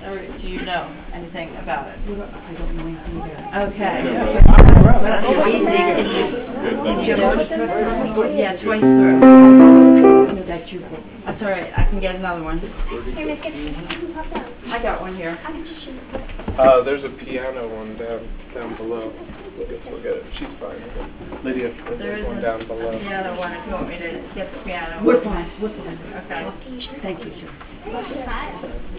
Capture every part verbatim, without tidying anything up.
Or do you know anything about it? I don't know anything about it. Okay. Easy. Yeah, twice through. That's your book. That's all right. I can get another one. Here, Miss Gibson, you can pop that. I got one here. I can just shoot it. Uh, there's a piano one down down below. We'll get, we'll get it. She's fine. Lydia, there's There is one a, down a below. piano one if you want me to get the piano. We're fine. We're fine. Okay. Are you sure? Thank you, sir. What's the size?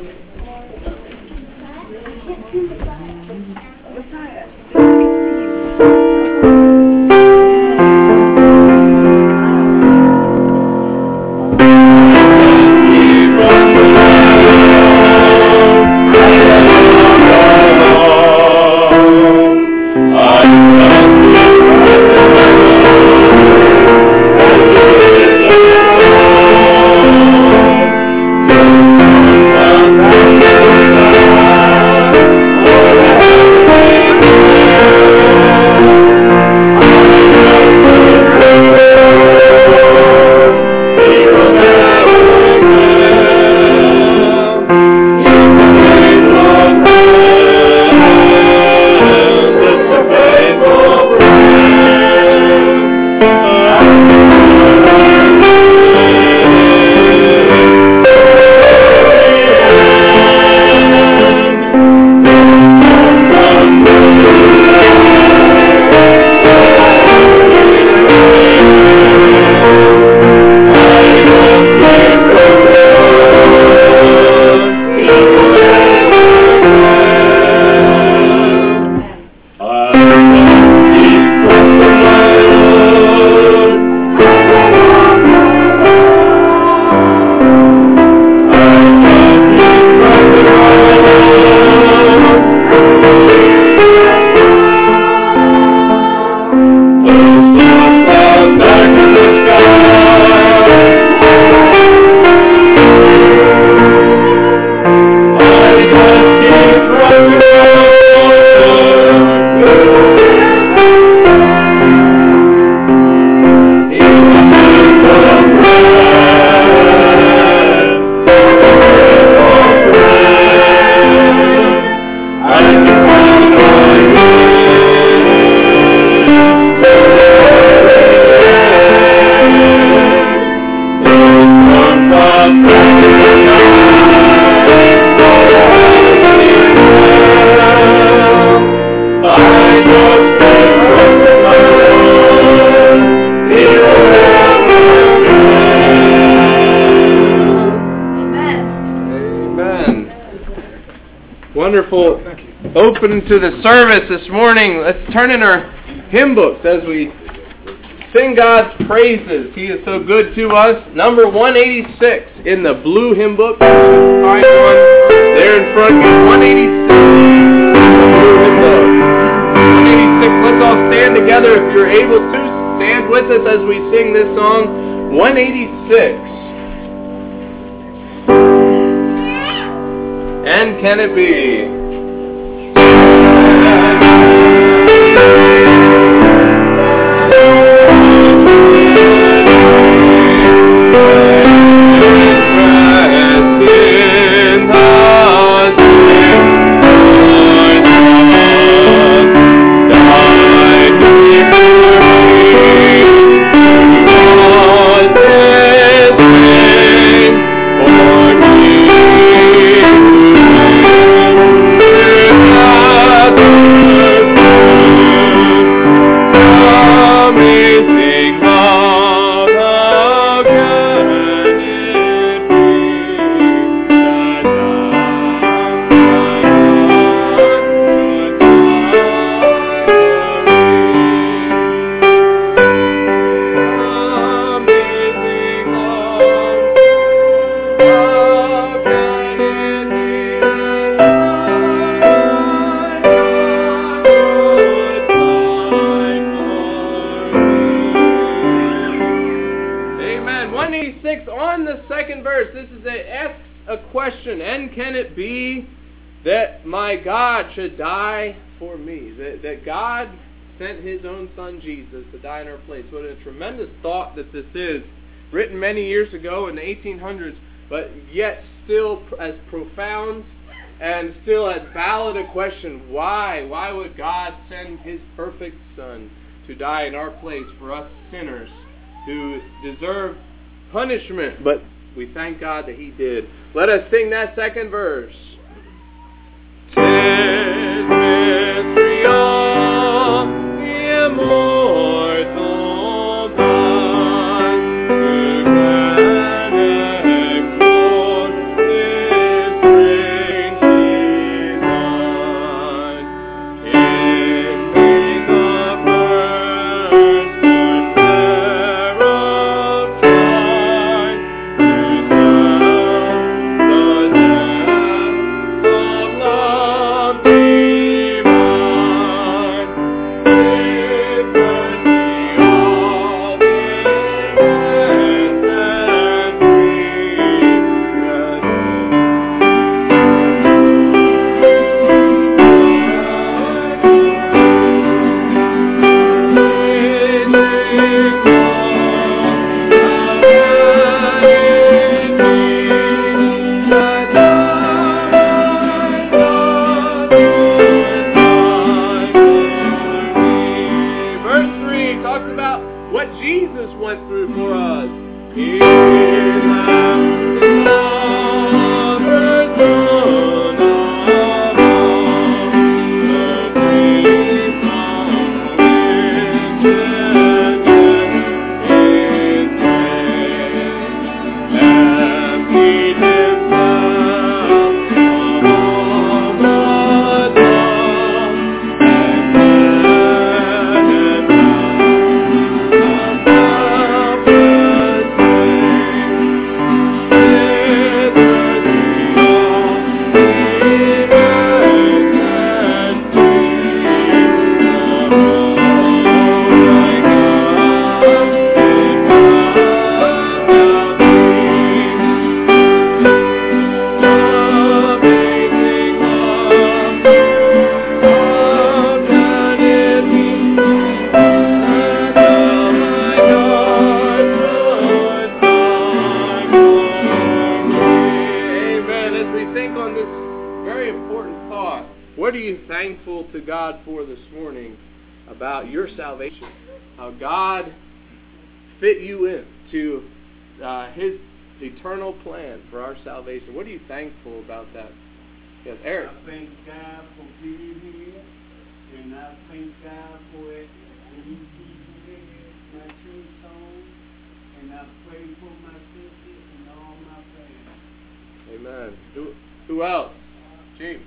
Wonderful open to the service this morning. Let's turn in our hymn books as we sing God's praises. He is so good to us. Number one eighty-six in the blue hymn book. Find one there in front of you. one eighty-six. Blue hymn book. one eighty-six. Let's all stand together if you're able to. Stand with us as we sing this song. one eighty-six. And can it be? Should die for me, that, that God sent His own Son Jesus to die in our place. What a tremendous thought that this is, written many years ago in the eighteen hundreds, but yet still as profound and still as valid a question. Why? Why would God send His perfect Son to die in our place for us sinners who deserve punishment? But we thank God that He did. Let us sing that second verse. Tis mystery of the immortal God, who can explore His strange design. In being the firstborn pair of trine, to serve the depths of love divine, with mercy all the innocent Verse three talks about what Jesus went through for us. He left His lover throne above, the grief of His death in pain, emptied Himself of all the love, and what are you thankful to God for this morning about your salvation? How God fit you in to uh, His eternal plan for our salvation. What are you thankful about that? Yes, Eric. I thank God for being here, and I thank God for it. And He keeps my true song, and I pray for my sisters and all my family. Amen. Who, who else? James.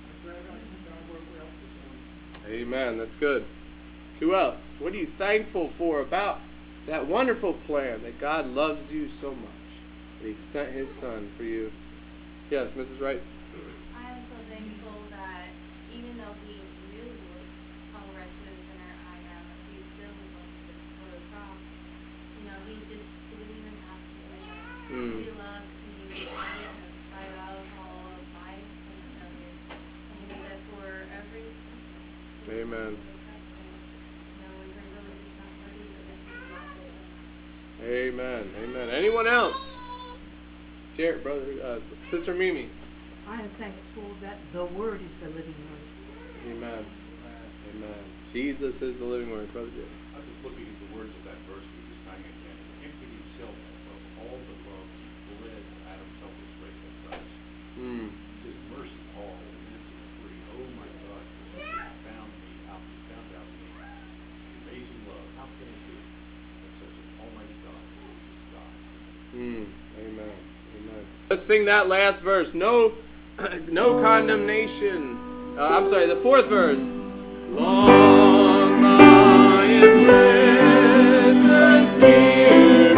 Amen. That's good. Who else? What are you thankful for about that wonderful plan that God loves you so much, that He sent His Son for you? Yes, Missus Wright. I am so thankful that even though He knew how wretched and sinner I am, He still went to the cross. You know, He just didn't even ask me. Mm. He loved me in spite of all of my failures. And He did that for every Amen. you know, we pray really just not worthy, but this is not it. Amen. Amen. Anyone else? Jared, brother, uh, Sister Mimi. I am thankful that the Word is the living Word. Amen. Amen. Jesus is the living Word, Brother Jared. I was just looking at the words of that verse we just sang again. Emptied Himself of all the love He bled out of selfless grace and such. Mm. His mercy all and this is free. Oh my God, He found me out. He found out me. Amazing love. How can it be that such an almighty God is God? Mm. Amen. Amen. Let's sing that last verse. No, no condemnation. Uh, I'm sorry, the fourth verse. Long my imprisoned spirit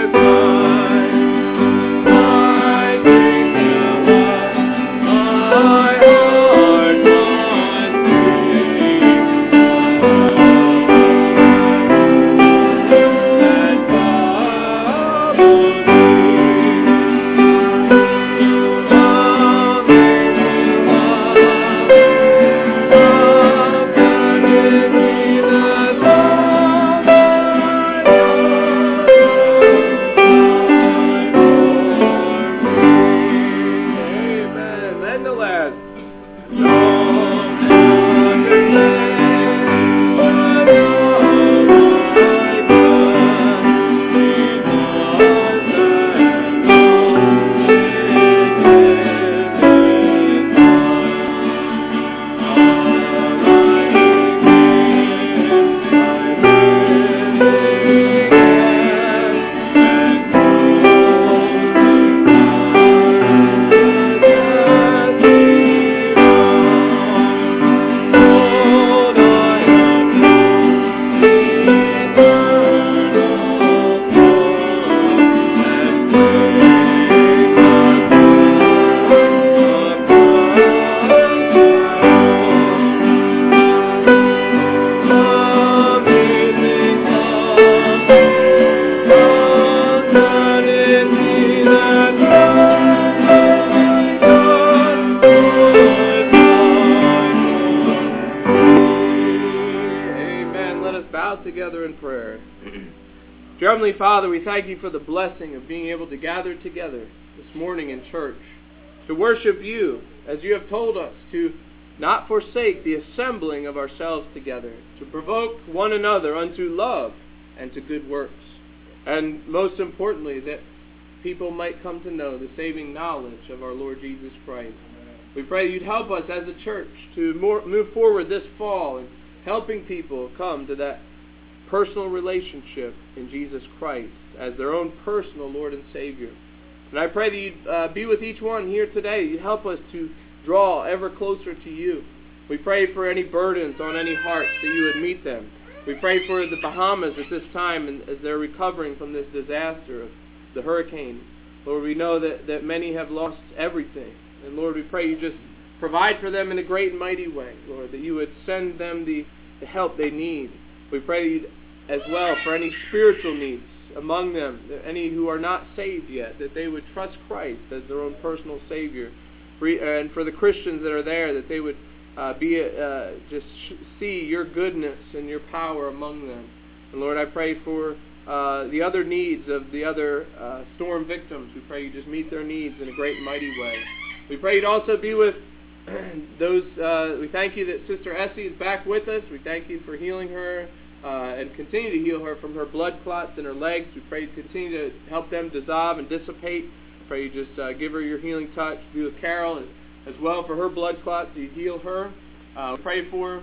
Oh prayer. Dear Heavenly Father, we thank you for the blessing of being able to gather together this morning in church, to worship you as you have told us, to not forsake the assembling of ourselves together, to provoke one another unto love and to good works. And most importantly, that people might come to know the saving knowledge of our Lord Jesus Christ. We pray you'd help us as a church to more, move forward this fall in helping people come to that personal relationship in Jesus Christ as their own personal Lord and Savior. And I pray that you'd uh, be with each one here today. You'd help us to draw ever closer to you. We pray for any burdens on any hearts that you would meet them. We pray for the Bahamas at this time and as they're recovering from this disaster of the hurricane. Lord, we know that, that many have lost everything. And Lord, we pray you just provide for them in a great and mighty way, Lord, that you would send them the, the help they need. We pray you as well for any spiritual needs among them, any who are not saved yet, that they would trust Christ as their own personal Savior. And for the Christians that are there, that they would uh, be uh, just see your goodness and your power among them. And Lord, I pray for uh, the other needs of the other uh, storm victims. We pray you just meet their needs in a great and mighty way. We pray you'd also be with those, uh, we thank you that Sister Essie is back with us. We thank you for healing her uh, and continue to heal her from her blood clots in her legs. We pray you continue to help them dissolve and dissipate. Pray you just uh, give her your healing touch. Be with Carol and, as well for her blood clots. You heal her. Uh, pray for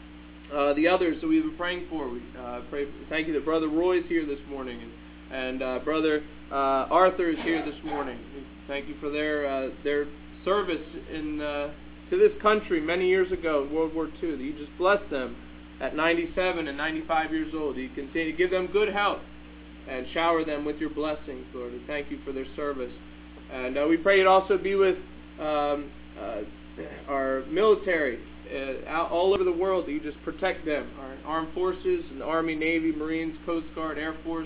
uh, the others that we've been praying for. We uh, pray. Thank you that Brother Roy's here this morning and, and uh, Brother uh, Arthur is here this morning. We thank you for their uh, their service in uh, to this country many years ago in World War Two. That you just bless them at ninety-seven and ninety-five years old. You continue to give them good health and shower them with your blessings, Lord. We thank you for their service. And uh, we pray you'd also be with um, uh, our military uh, out all over the world, that you just protect them, our armed forces, and the Army, Navy, Marines, Coast Guard, Air Force.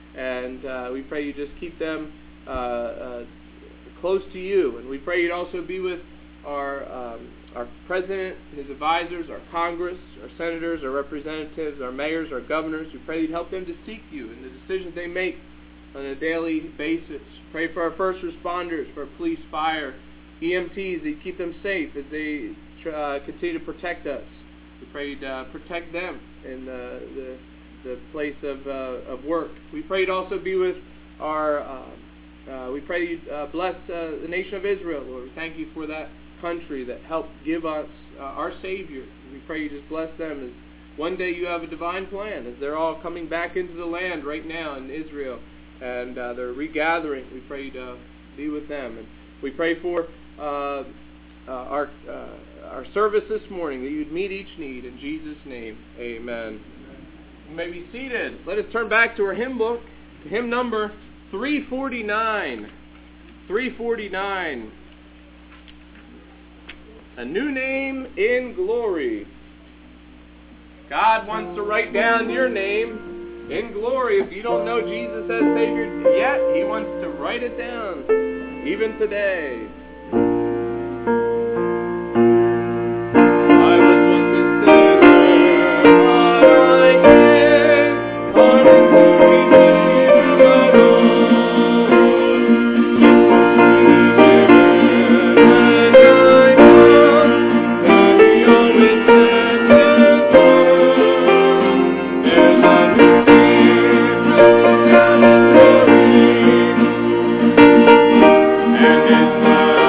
And uh, we pray you just keep them uh, uh, close to you. And we pray you'd also be with our um, our president, his advisors, our Congress, our senators, our representatives, our mayors, our governors. We pray you'd help them to seek you in the decisions they make on a daily basis. Pray for our first responders, for police, fire, E M Ts, that you keep them safe as they uh, continue to protect us. We pray you'd uh, protect them in uh, the the place of uh, of work. We pray you'd also be with our. Uh, uh, we pray you'd uh, bless uh, the nation of Israel, Lord. We thank you for that country that helped give us uh, our Savior. We pray you just bless them as one day you have a divine plan as they're all coming back into the land right now in Israel. And uh, they're regathering. We pray to uh, be with them. And we pray for uh, uh, our uh, our service this morning, that you'd meet each need. In Jesus' name, amen. You may be seated. Let us turn back to our hymn book, hymn number three forty-nine. three forty-nine. A new name in glory. God wants to write down your name in glory. If you don't know Jesus as Savior yet, He wants to write it down, even today. I was once a sinner, but I came, coming to redeem my own. And I know that He always sends His word. There's a new and it's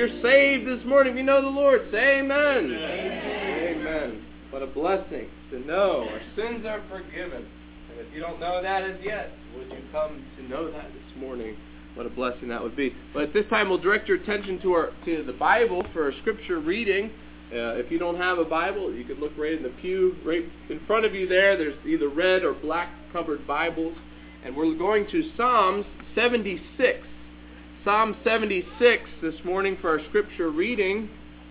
you're saved this morning, if you know the Lord, say amen. Amen. Amen. What a blessing to know our sins are forgiven. And if you don't know that as yet, would you come to know that this morning? What a blessing that would be. But at this time, we'll direct your attention to our to the Bible for our scripture reading. Uh, if you don't have a Bible, you can look right in the pew, right in front of you there. There's either red or black covered Bibles. And we're going to Psalms seventy-six. Psalm seventy-six this morning for our scripture reading.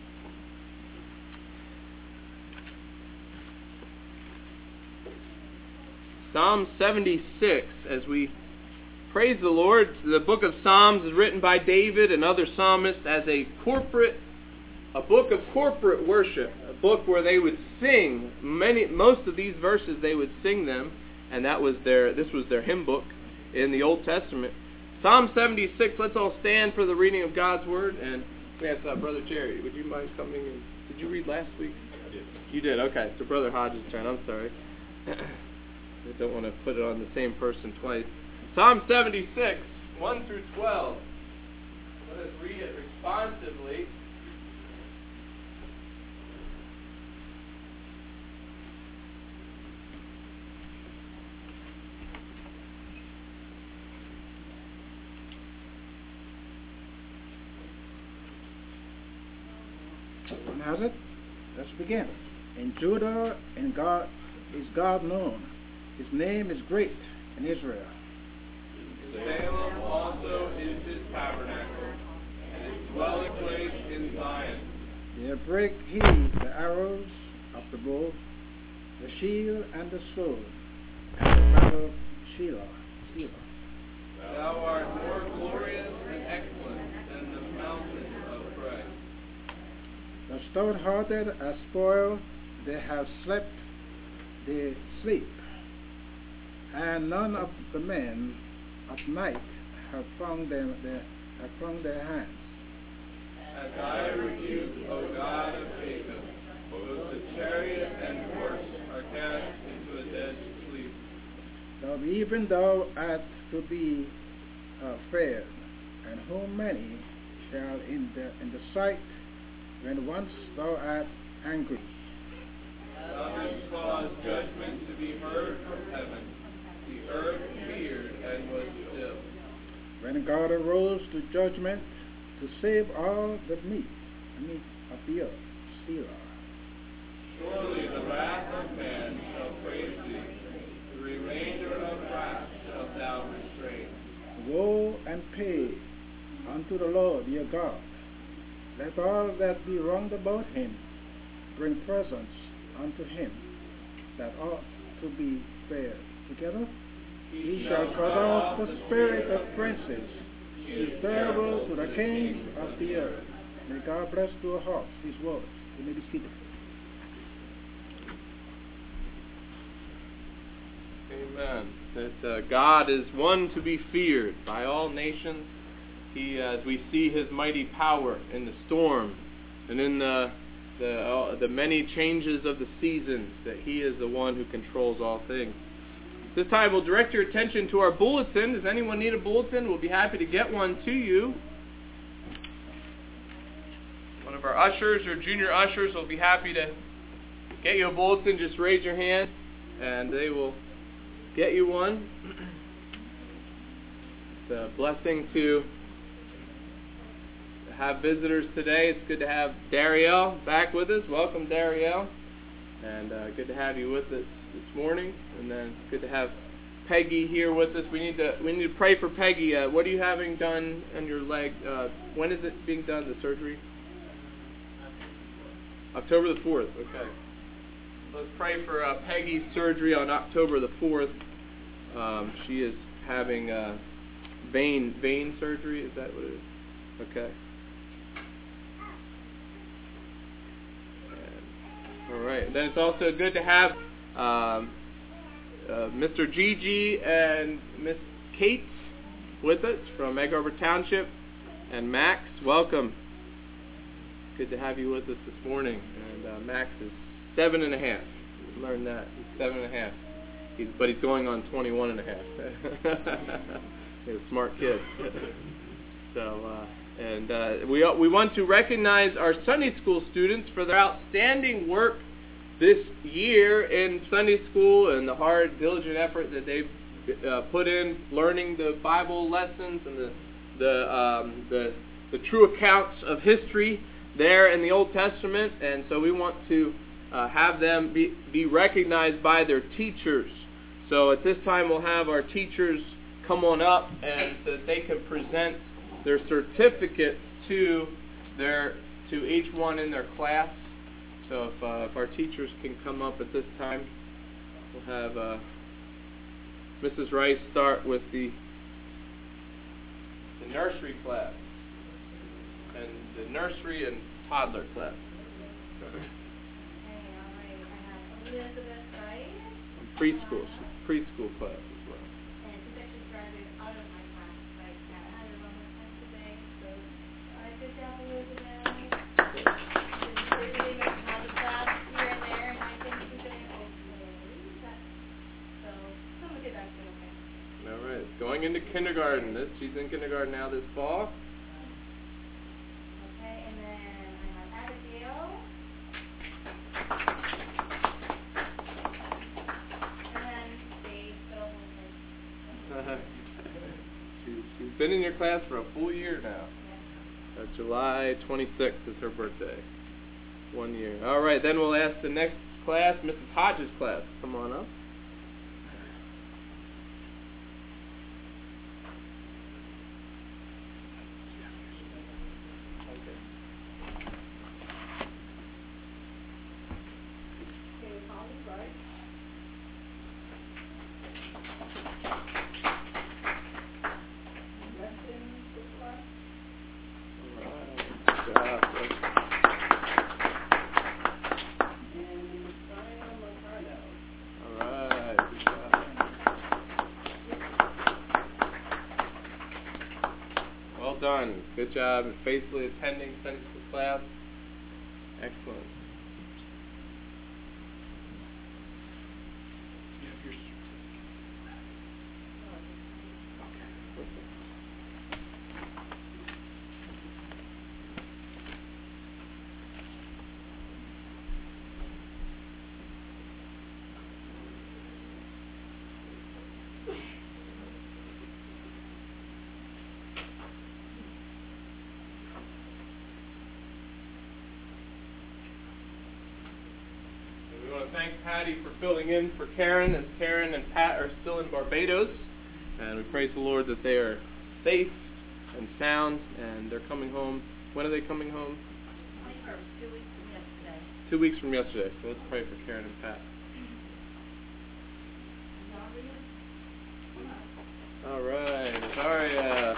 Psalm seventy-six, as we praise the Lord. The book of Psalms is written by David and other psalmists as a corporate, a book of corporate worship, a book where they would sing. Many, most of these verses they would sing them, and that was their. This was their hymn book in the Old Testament. Psalm seventy-six. Let's all stand for the reading of God's word. And yes, uh, Brother Jerry, would you mind coming in? Did you read last week? I did. You did. Okay. So Brother Hodges' turn. I'm sorry. I don't want to put it on the same person twice. Psalm seventy-six, one through twelve. Let us read it responsively. Has it? Let's begin. In Judah, in God is God known. His name is great in Israel. Salem also is his tabernacle, and his dwelling place in Zion. There break he the arrows of the bow, the shield and the sword, and the battle Shelah. Shelah. Thou art more glorious and excellent than the mountains of Christ. The stone-hearted are spoiled, they have slept, they sleep, and none of the men of might have found them their, have found their hands. As I rebuke, O God of Jacob, both the chariot and horse are cast into a dead sleep. Thou even thou art to be uh, feared, and whom many shall in the in the sight when once thou art angry. Thou didst cause judgment to be heard from heaven. The earth feared and was still. When God arose to judgment to save all the meat, meat of the earth, Selah. Surely the wrath of man shall praise thee, the remainder of wrath shalt thou restrain. Woe and pay unto the Lord your God. Let all that be wronged about him bring presents unto him that ought to be spared. Together? He shall cut off the spirit of princes. He is terrible to the kings of the earth. May God bless to our hearts these words. You may be seated. Amen. That uh, God is one to be feared by all nations. He, uh, as we see His mighty power in the storm and in the the, uh, the many changes of the seasons, that He is the one who controls all things. This time we'll direct your attention to our bulletin. Does anyone need a bulletin? We'll be happy to get one to you. One of our ushers or junior ushers will be happy to get you a bulletin. Just raise your hand and they will get you one. It's a blessing to have visitors today. It's good to have Darielle back with us. Welcome, Darielle. And uh, good to have you with us this morning. And then good to have Peggy here with us. We need to we need to pray for Peggy. Uh, what are you having done on your leg? Uh, when is it being done, the surgery? October the fourth. Okay. Let's pray for uh, Peggy's surgery on October the fourth. Um, she is having uh, vein vein surgery. Is that what it is? Okay. And, all right. And then it's also good to have um, uh, Mister Gigi and Miss Kate with us from Egg Harbor Township, and Max. Welcome. Good to have you with us this morning. And uh, Max is seven and a half. Learned that. He's seven and a half. He's, but he's going on twenty-one and a half. He's a smart kid. So, uh, And uh, we we want to recognize our Sunday school students for their outstanding work this year in Sunday school and the hard, diligent effort that they've uh, put in learning the Bible lessons and the the um, the the true accounts of history there in the Old Testament. And so we want to uh, have them be be recognized by their teachers. So at this time we'll have our teachers come on up and so that they can present their certificates to their to each one in their class. So if, uh, if our teachers can come up at this time, we'll have uh, Missus Rice start with the the nursery class and the nursery and toddler class. Okay, all right. I have Elizabeth Rice. And preschool preschool class as well. And she's actually started out of my class, but I haven't had her one more time today. So, all right, good job, Elizabeth. She's doing how the class here and there, and I think she's doing okay. That- So, some of it actually okay. All right, going into kindergarten. This she's in kindergarten now this fall. Okay, and then I have Abigail. And then Dave, so she's, she's been in your class for a full year now. Uh, July twenty-sixth is her birthday. One year. All right, then we'll ask the next class, Missus Hodges' class. Come on up. Done. Good job in faithfully attending Sunday school class. Excellent. Thank Patty for filling in for Karen, as Karen and Pat are still in Barbados. And we praise the Lord that they are safe and sound, and they're coming home. When are they coming home? Two weeks from yesterday. Two weeks from yesterday. So let's pray for Karen and Pat. All right, Zaria.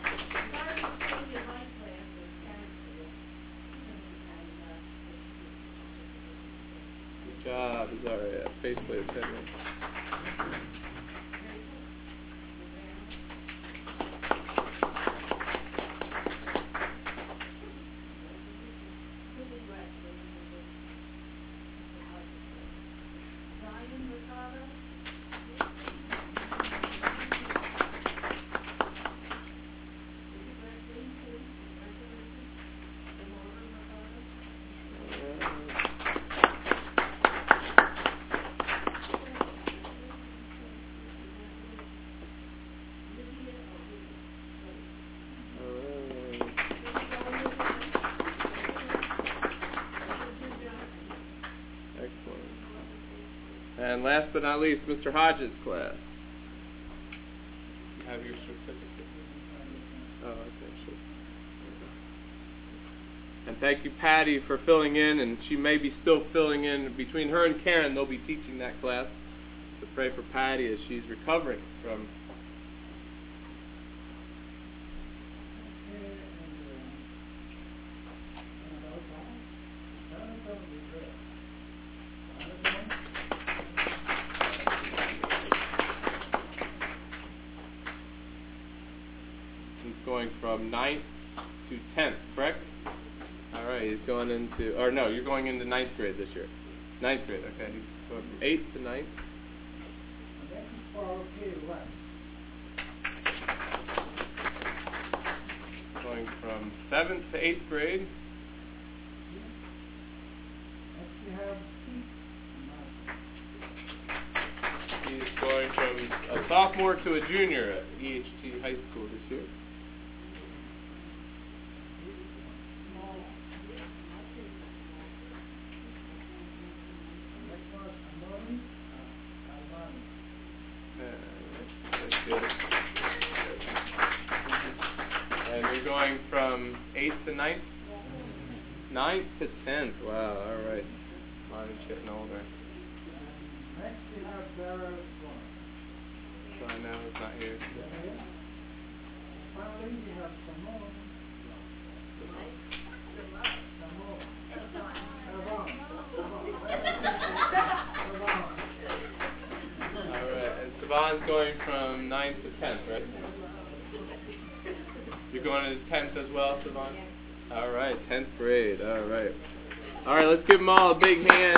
Good job, Zaria. Faithfully attending. And last but not least, Mister Hodges' class. You have your certificate. Oh, okay, sure. And thank you, Patty, for filling in, and she may be still filling in. Between her and Karen, they'll be teaching that class. So pray for Patty as she's recovering from going from ninth to tenth, correct? All right, he's going into, or no, you're going into ninth grade this year. Ninth grade, okay. He's going from eighth to ninth. Going going from seventh to eighth grade. Next we have Keith. He's going from a sophomore to a junior at E H T High School this year. Next one is Amoni. Uh, Albani. Uh, that's good. And you're going from eighth to ninth? ninth to tenth. Wow, all right. Marvin's getting older. Next we have Daryl Swan. So I know it's not here. Finally we have Simone. Simone. Savon. Savon. All right. And Savon's going from ninth to tenth, right? You're going to tenth as well, Savon? All right, tenth grade. All right. All right, let's give them all a big hand.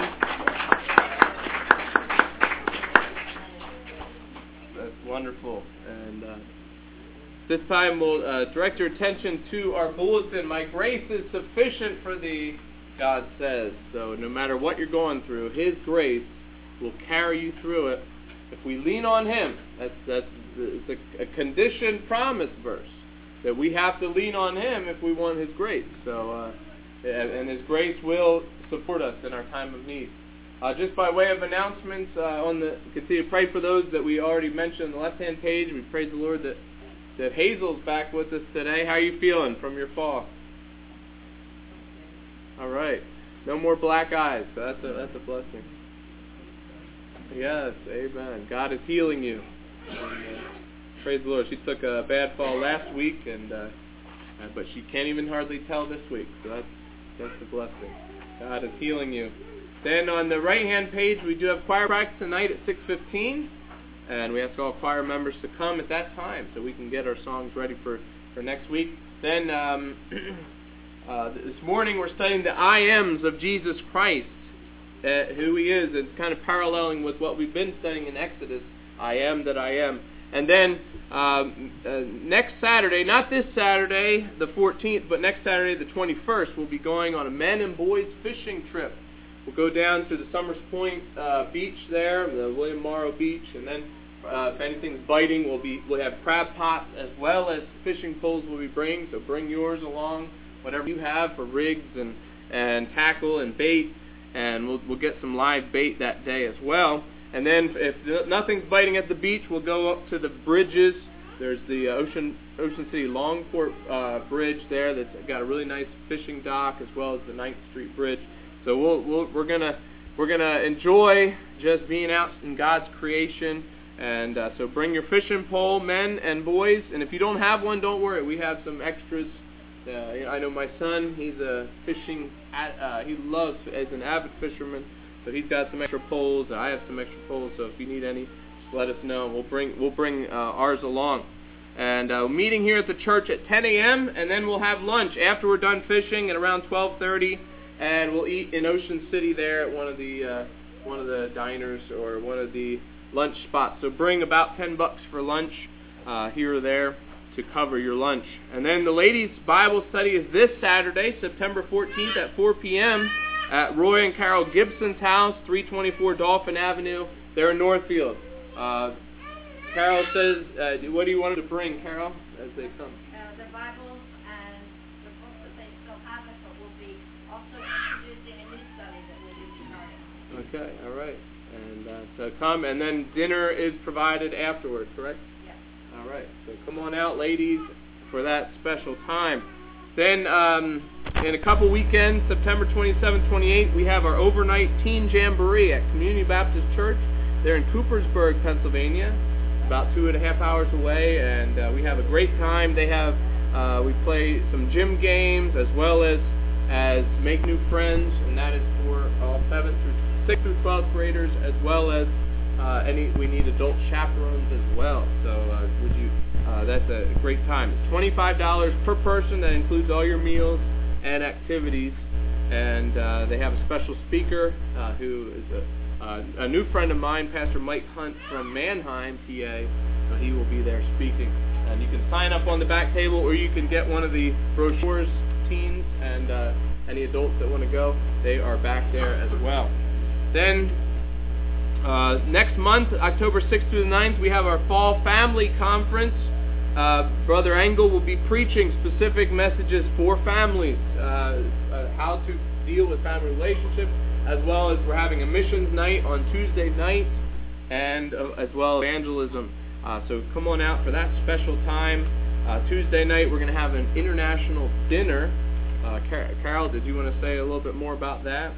That's wonderful. And uh, this time we'll uh, direct your attention to our bulletin. My grace is sufficient for thee, God says. So no matter what you're going through, His grace will carry you through it. If we lean on Him, that's that's it's a, a conditioned promise verse that we have to lean on Him if we want His grace. So, uh, and, and His grace will support us in our time of need. Uh, just by way of announcements, uh, on the continue to pray for those that we already mentioned on the left-hand page. We praise the Lord that that Hazel's back with us today. How are you feeling from your fall? All right, no more black eyes. So that's a that's a blessing. Yes, amen. God is healing you. And, uh, praise the Lord. She took a bad fall last week, and uh, uh, but she can't even hardly tell this week. So that's that's a blessing. God is healing you. Then on the right-hand page, we do have choir practice tonight at six fifteen, and we ask all choir members to come at that time so we can get our songs ready for, for next week. Then um, uh, this morning we're studying the I Ams of Jesus Christ, uh, who He is. It's kind of paralleling with what we've been studying in Exodus, I am that I am. And then um, uh, next Saturday, not this Saturday, the fourteenth, but next Saturday, the twenty-first, we'll be going on a men and boys fishing trip. We'll go down to the Summers Point uh, beach there, the William Morrow Beach, and then uh, if anything's biting, we'll be we'll have crab pots as well as fishing poles we'll be bringing. So bring yours along, whatever you have for rigs and and tackle and bait, and we'll we'll get some live bait that day as well. And then if nothing's biting at the beach, we'll go up to the bridges. There's the Ocean Ocean City Longport uh, Bridge there that's got a really nice fishing dock, as well as the ninth Street Bridge. So we'll, we'll, we're gonna we're gonna enjoy just being out in God's creation. And uh, so bring your fishing pole, men and boys. And if you don't have one, don't worry. We have some extras. Uh, you know, I know my son. He's a fishing. Uh, he loves as an avid fisherman. So he's got some extra poles. I have some extra poles. So if you need any, just let us know. We'll bring we'll bring uh, ours along. And uh, meeting here at the church at ten a.m. and then we'll have lunch after we're done fishing at around twelve thirty, and we'll eat in Ocean City there at one of the uh, one of the diners or one of the lunch spots. So bring about ten bucks for lunch uh, here or there to cover your lunch. And then the ladies' Bible study is this Saturday, September fourteenth at four p.m. at Roy and Carol Gibson's house, three twenty-four Dolphin Avenue. They're in Northfield. Uh, Carol says, uh, what do you want them to bring, Carol, as they come? Uh, the Bibles and the books that they still have, but will be also introducing a new study that we'll be starting. Okay, all right. And uh, so come, and then dinner is provided afterward, correct? Yes. All right. So come on out, ladies, for that special time. Then um, in a couple weekends, September twenty-seventh, twenty-eighth, we have our overnight teen jamboree at Community Baptist Church. They're in Coopersburg, Pennsylvania, about two and a half hours away, and uh, we have a great time. They have uh, we play some gym games as well as as make new friends, and that is for all seventh through sixth through twelfth graders, as well as uh, any we need adult chaperones as well. So uh, would you? Uh, that's a great time. It's twenty-five dollars per person. That includes all your meals and activities, and uh, they have a special speaker uh, who is a Uh, a new friend of mine, Pastor Mike Hunt from Mannheim, P A. Uh, he will be there speaking And you can sign up on the back table, or you can get one of the brochures, teens and uh, any adults that want to go. They are back there as well. Then uh, next month, October sixth through the ninth, we have our Fall Family Conference. Uh, Brother Engel will be preaching specific messages for families, uh, uh, how to deal with family relationships, as well as we're having a missions night on Tuesday night, and uh, as well as evangelism. Uh, so come on out for that special time. Uh, Tuesday night we're going to have an international dinner. Uh, Car- Carol, did you want to say a little bit more about that?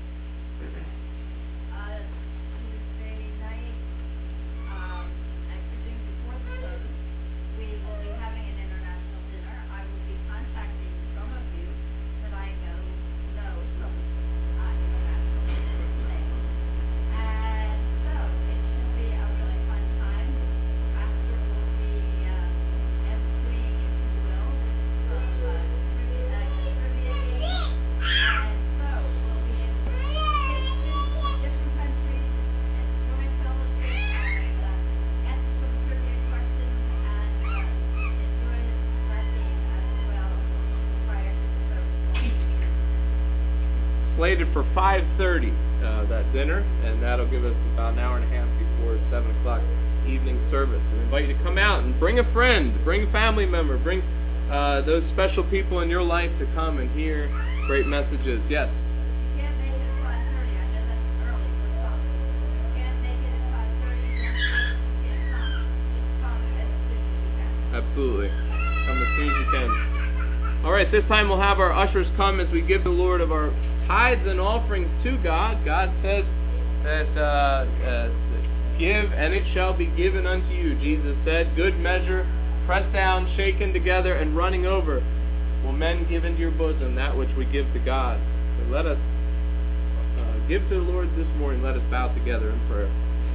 Uh, Tuesday night, um, actually before the close, we will be having an international dinner. I will be contacting some of you that I know know some uh, international things. And so it should be a really fun time. The pastor will be uh, emceeing, if you will, some uh, trivia, uh, trivia games. And so we'll be able to take students from different countries and join fellowship and uh, answer some trivia questions and uh, enjoy that game as well prior to the service. Slated for five thirty, uh, that dinner, and that'll give us about an hour and a half before seven o'clock evening service. And we invite you to come out and bring a friend, bring a family member, bring uh, those special people in your life to come and hear great messages. Yes? You can't make it at five thirty. I know that's early for some. You can't make it at five thirty. You can't come. Just come as soon as you can. Absolutely. Come as soon as you can. All right, this time we'll have our ushers come as we give the Lord of our tithes and offerings to God. God says that uh, uh, give and it shall be given unto you. Jesus said, good measure, pressed down, shaken together, and running over, will men give into your bosom that which we give to God. So let us uh, give to the Lord this morning. Let us bow together in prayer.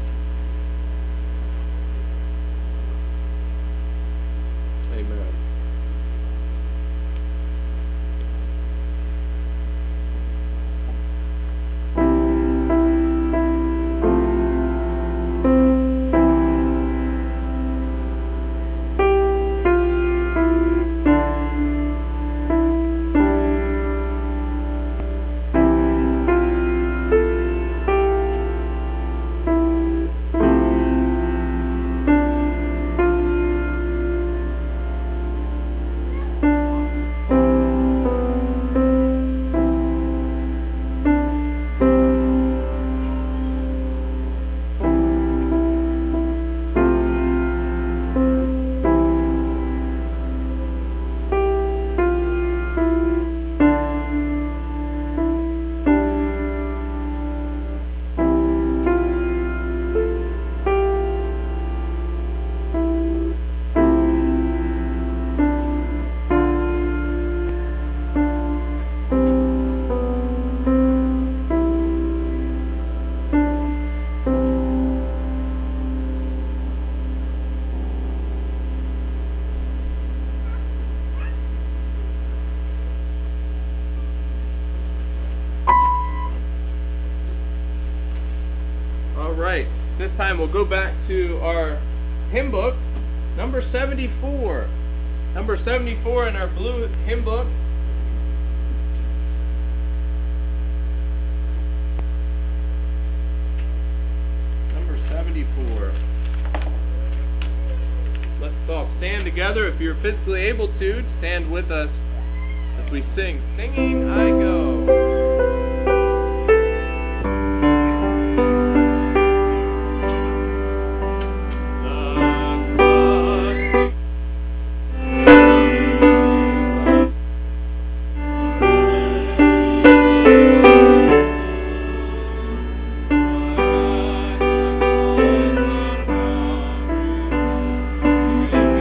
Amen. This time we'll go back to our hymn book, number seventy-four. Number seventy-four in our blue hymn book. Number seventy-four. Let's all stand together. If you're physically able to, stand with us as we sing, Singing I Go.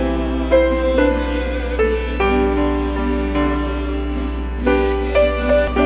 Thank you.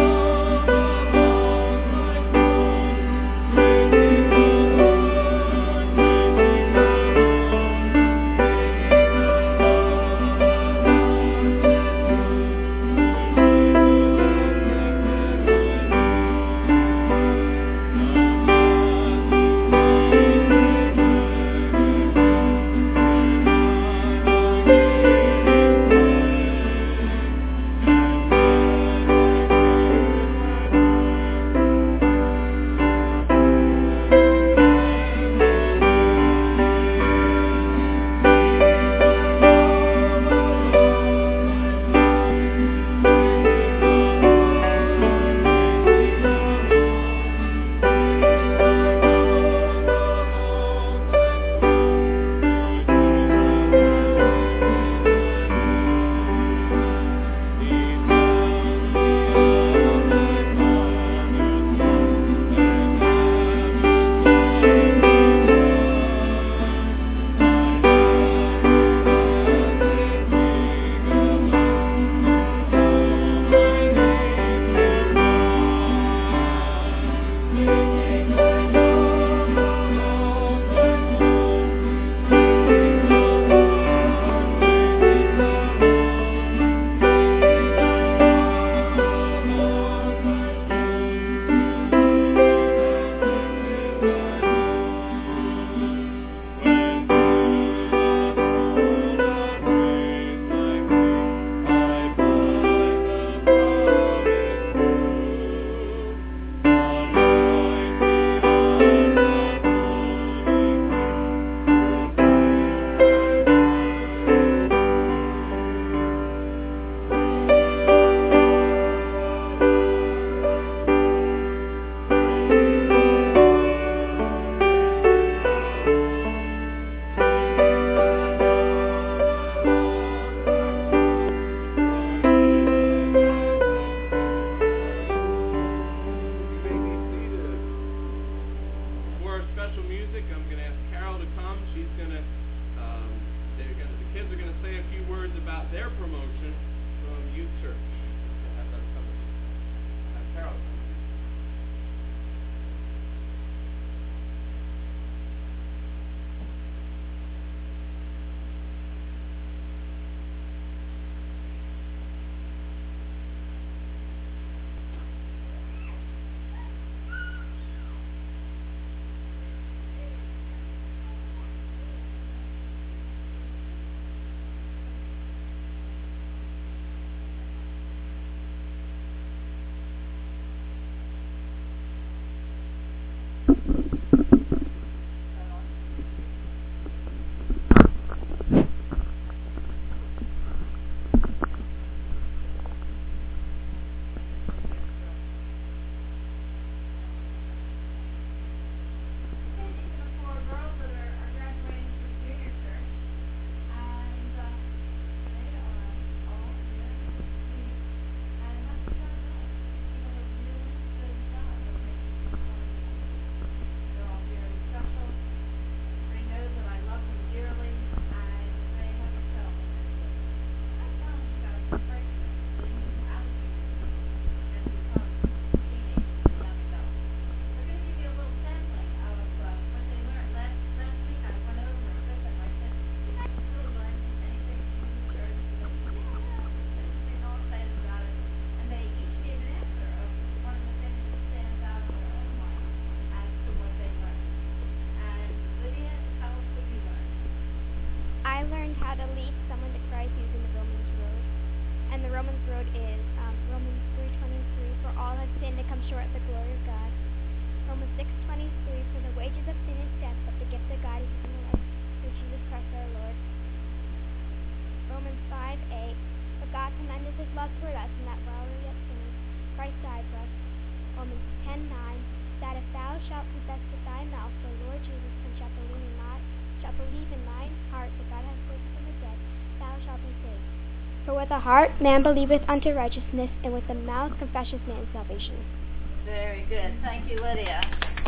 I learned how to lead someone to Christ using the Romans Road. And the Romans Road is um, Romans three twenty-three, for all have sinned and come short of the glory of God. Romans six twenty-three, for the wages of sin is death, but the gift of God is eternal life through Jesus Christ our Lord. Romans five eight, for God commendeth his love toward us, and that while we were yet sinners, Christ died for us. Romans ten nine, that if thou shalt confess with thy mouth the Lord Jesus, and shalt believe in thy shalt believe in thine heart that God hath raised him from the dead, thou shalt be saved. For with the heart man believeth unto righteousness, and with the mouth confessions man salvation. Very good. Thank you, Lydia.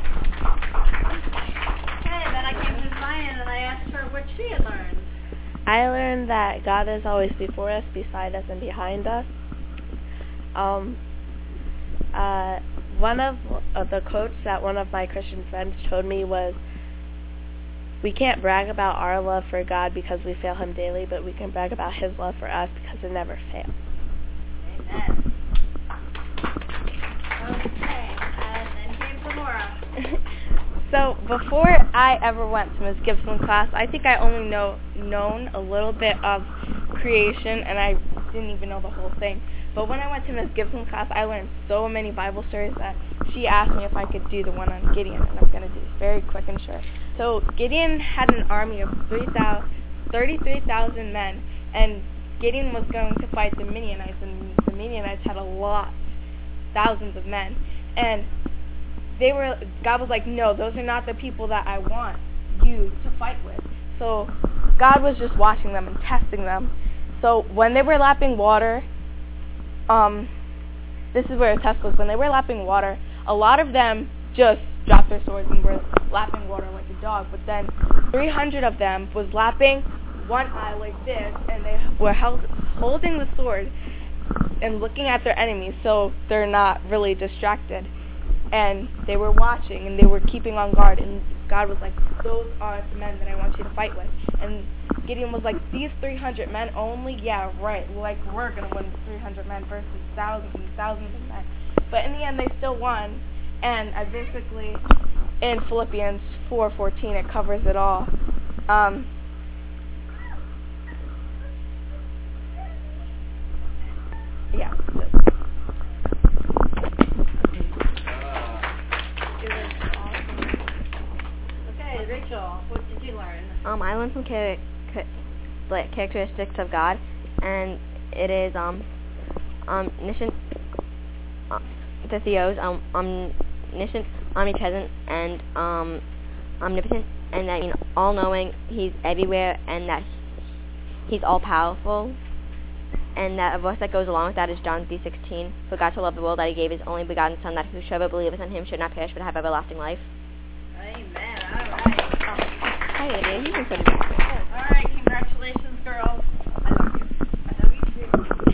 Okay, then I came to Zion and I asked her what she had learned. I learned that God is always before us, beside us, and behind us. Um, uh, one of uh, the quotes that one of my Christian friends told me was, we can't brag about our love for God because we fail him daily, but we can brag about his love for us because it never fails. Amen. Okay, and then came to Laura. So before I ever went to Miz Gibson's class, I think I only know known a little bit of creation, and I didn't even know the whole thing. But when I went to Miz Gibson's class, I learned so many Bible stories that she asked me if I could do the one on Gideon, and I'm going to do this very quick and short. So Gideon had an army of thirty-three thousand men, and Gideon was going to fight the Midianites, and the Midianites had a lot, thousands of men. And they were, God was like, no, those are not the people that I want you to fight with. So God was just watching them and testing them. So when they were lapping water, um, this is where a test was. When they were lapping water, a lot of them just dropped their swords and were lapping water like a dog. But then three hundred of them was lapping one eye like this, and they were held, holding the sword and looking at their enemies so they're not really distracted. And they were watching, and they were keeping on guard. And God was like, those are the men that I want you to fight with. And Gideon was like, these three hundred men only? Yeah, right. Like, we're going to win three hundred men versus thousands and thousands of men. But in the end, they still won. And I basically, in Philippians four fourteen, it covers it all. Um, yeah. Okay, Rachel, what did you learn? Um, I learned some char- ca- like characteristics of God, and it is um, um, omniscient, uh, the theos, um, omniscient, omnipresent, and um, omnipotent, and that, you know, all-knowing. He's everywhere, and that he's all-powerful. And that a verse that goes along with that is John three sixteen. For God so loved the world that he gave his only begotten Son, that whosoever believeth on him should not perish but have everlasting life. Amen. All right. Hi, Lydia. You can put it back there. All right. Congratulations, girls. I love you. I love you too.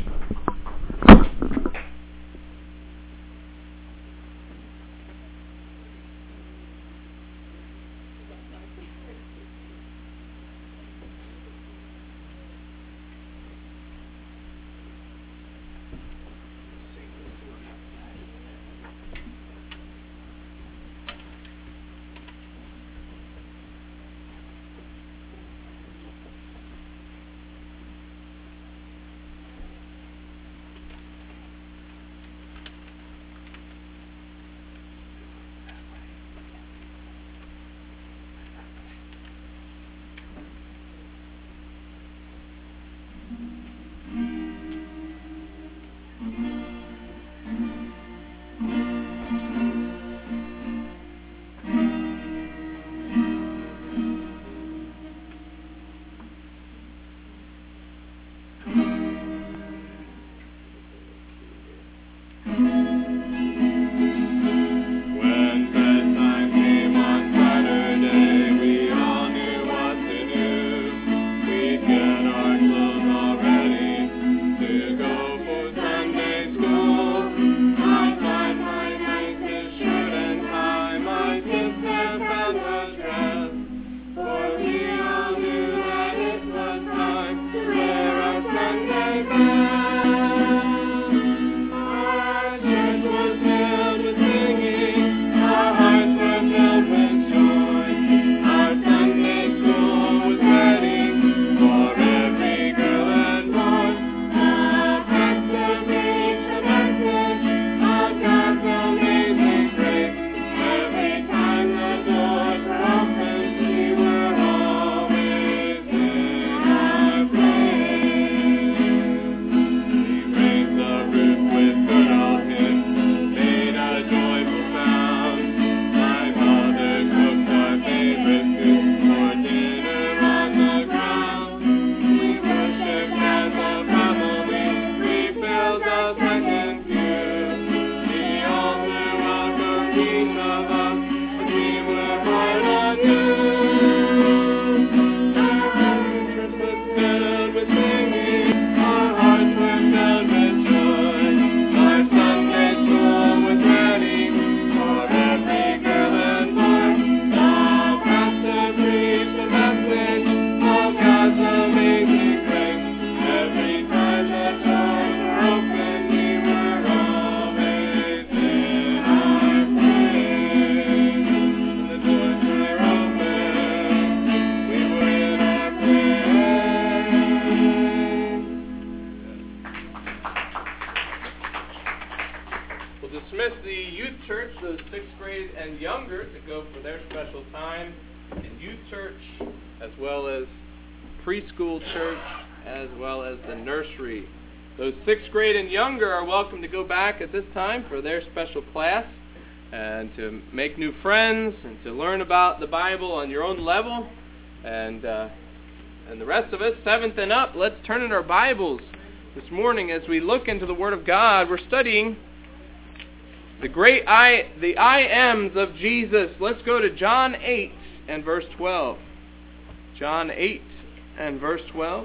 We'll dismiss the youth church, those sixth grade and younger, to go for their special time in youth church, as well as preschool church, as well as the nursery. Those sixth grade and younger are welcome to go back at this time for their special class and to make new friends and to learn about the Bible on your own level. And uh, and the rest of us, seventh and up, let's turn in our Bibles this morning as we look into the Word of God. We're studying the great I, the I Ams of Jesus. Let's go to John eight and verse twelve. John eight and verse twelve.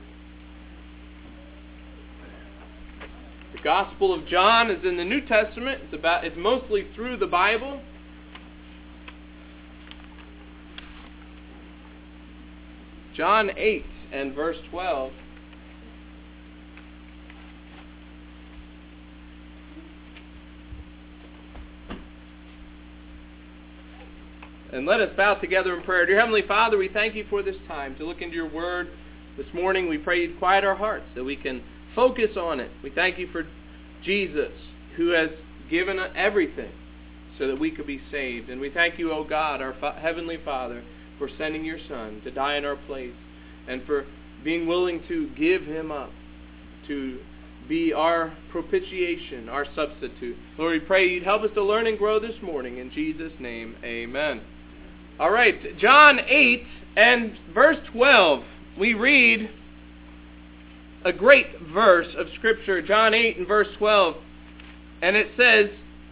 The Gospel of John is in the New Testament. It's about it's mostly through the Bible. John eight and verse twelve. And let us bow together in prayer. Dear Heavenly Father, we thank you for this time to look into your Word this morning. We pray you'd quiet our hearts so we can focus on it. We thank you for Jesus, who has given everything so that we could be saved. And we thank you, O God, our Fa- Heavenly Father, for sending your Son to die in our place and for being willing to give him up to be our propitiation, our substitute. Lord, we pray you'd help us to learn and grow this morning. In Jesus' name, amen. All right, John eight and verse twelve. We read a great verse of Scripture, John eight and verse twelve. And it says,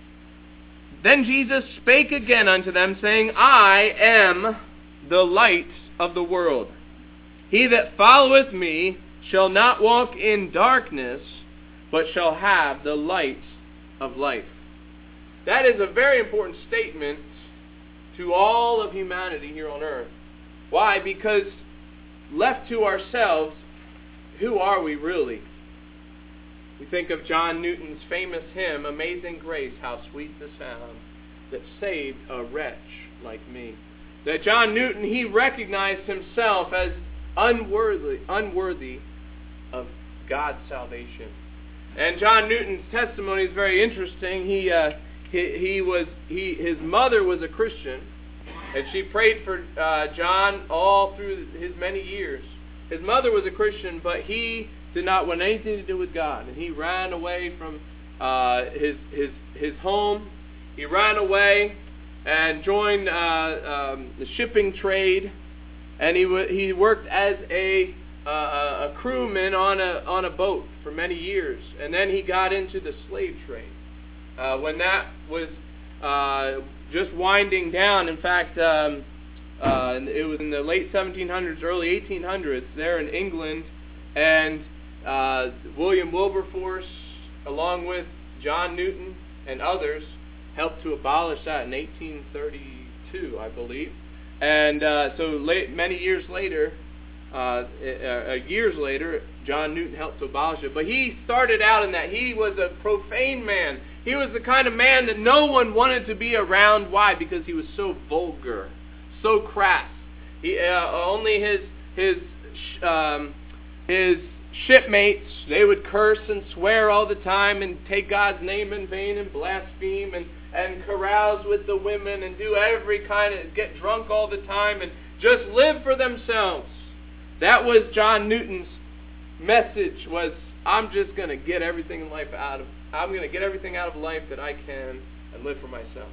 Then Jesus spake again unto them, saying, I am the light of the world. He that followeth me shall not walk in darkness, but shall have the light of life. That is a very important statement to all of humanity here on earth. Why? Because left to ourselves, who are we really? We think of John Newton's famous hymn, Amazing Grace, how sweet the sound that saved a wretch like me. That John Newton, he recognized himself as unworthy, unworthy of God's salvation. And John Newton's testimony is very interesting. He uh, he, he was he his mother was a Christian, and she prayed for uh, John all through his many years. His mother was a Christian, but he did not want anything to do with God, and he ran away from uh, his his his home. He ran away and joined uh, um, the shipping trade, and he w- he worked as a uh, a crewman on a on a boat for many years, and then he got into the slave trade. Uh, when that was uh, just winding down, in fact, um, uh, it was in the late seventeen hundreds, early eighteen hundreds, there in England, and uh, William Wilberforce, along with John Newton and others, helped to abolish that in eighteen thirty-two, I believe. And uh, so late, many years later, uh, uh, years later, John Newton helped to abolish it. But he started out in that. He was a profane man. He was the kind of man that no one wanted to be around. Why? Because he was so vulgar, so crass. He, uh, only his his um, his shipmates, they would curse and swear all the time and take God's name in vain and blaspheme and and carouse with the women and do every kind of, get drunk all the time and just live for themselves. That was John Newton's message, was, I'm just going to get everything in life out of, I'm going to get everything out of life that I can and live for myself.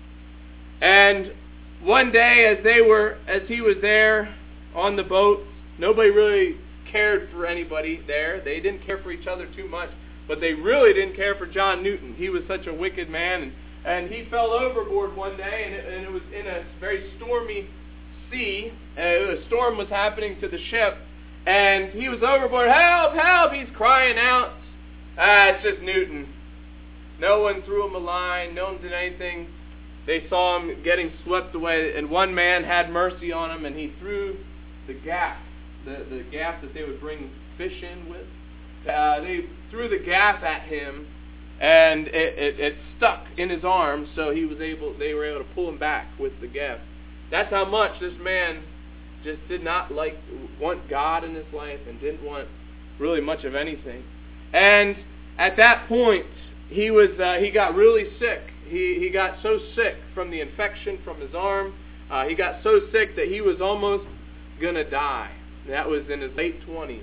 And one day as they were, as he was there on the boat, nobody really cared for anybody there. They didn't care for each other too much, but they really didn't care for John Newton. He was such a wicked man, and And he fell overboard one day, and it, and it was in a very stormy sea. Uh, a storm was happening to the ship, and he was overboard. Help, help! He's crying out. Ah, it's just Newton. No one threw him a line. No one did anything. They saw him getting swept away, and one man had mercy on him, and he threw the gaff, the, the gaff that they would bring fish in with. Uh, they threw the gaff at him, and it, it, it stuck in his arm, so he was able. They were able to pull him back with the gaff. That's how much this man just did not like want God in his life and didn't want really much of anything. And at that point, he was uh, he got really sick. He he got so sick from the infection from his arm. Uh, he got so sick that he was almost gonna die. And that was in his late twenties.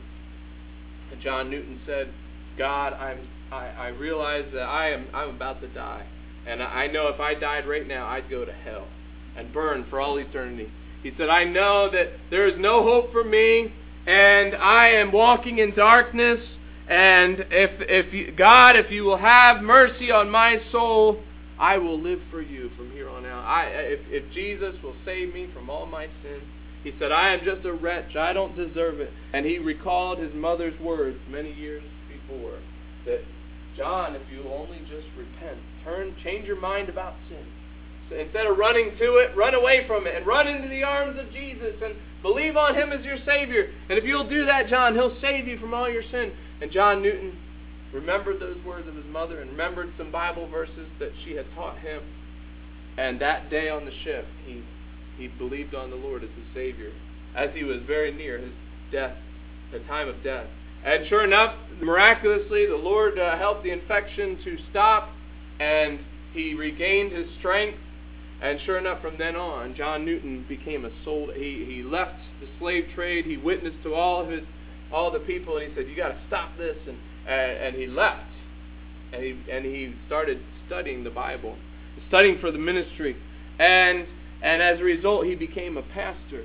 And John Newton said, "God, I'm I, I realize that I am I'm about to die, and I, I know if I died right now, I'd go to hell and burn for all eternity." He said, "I know that there is no hope for me, and I am walking in darkness. And if if you, God, if you will have mercy on my soul, I will live for you from here on out. I if, if Jesus will save me from all my sins." He said, "I am just a wretch. I don't deserve it." And he recalled his mother's words many years before that, "John, if you will only just repent, turn, change your mind about sin. So instead of running to it, run away from it and run into the arms of Jesus and believe on him as your Savior. And if you'll do that, John, he'll save you from all your sin." And John Newton remembered those words of his mother and remembered some Bible verses that she had taught him. And that day on the ship, he he believed on the Lord as his Savior, as he was very near his death, the time of death. And sure enough, miraculously, the Lord uh, helped the infection to stop, and he regained his strength. And sure enough, from then on, John Newton became a soul. He he left the slave trade. He witnessed to all of his all the people, and he said, "You got to stop this." And and, and he left, and he and he started studying the Bible, studying for the ministry, and and as a result, he became a pastor.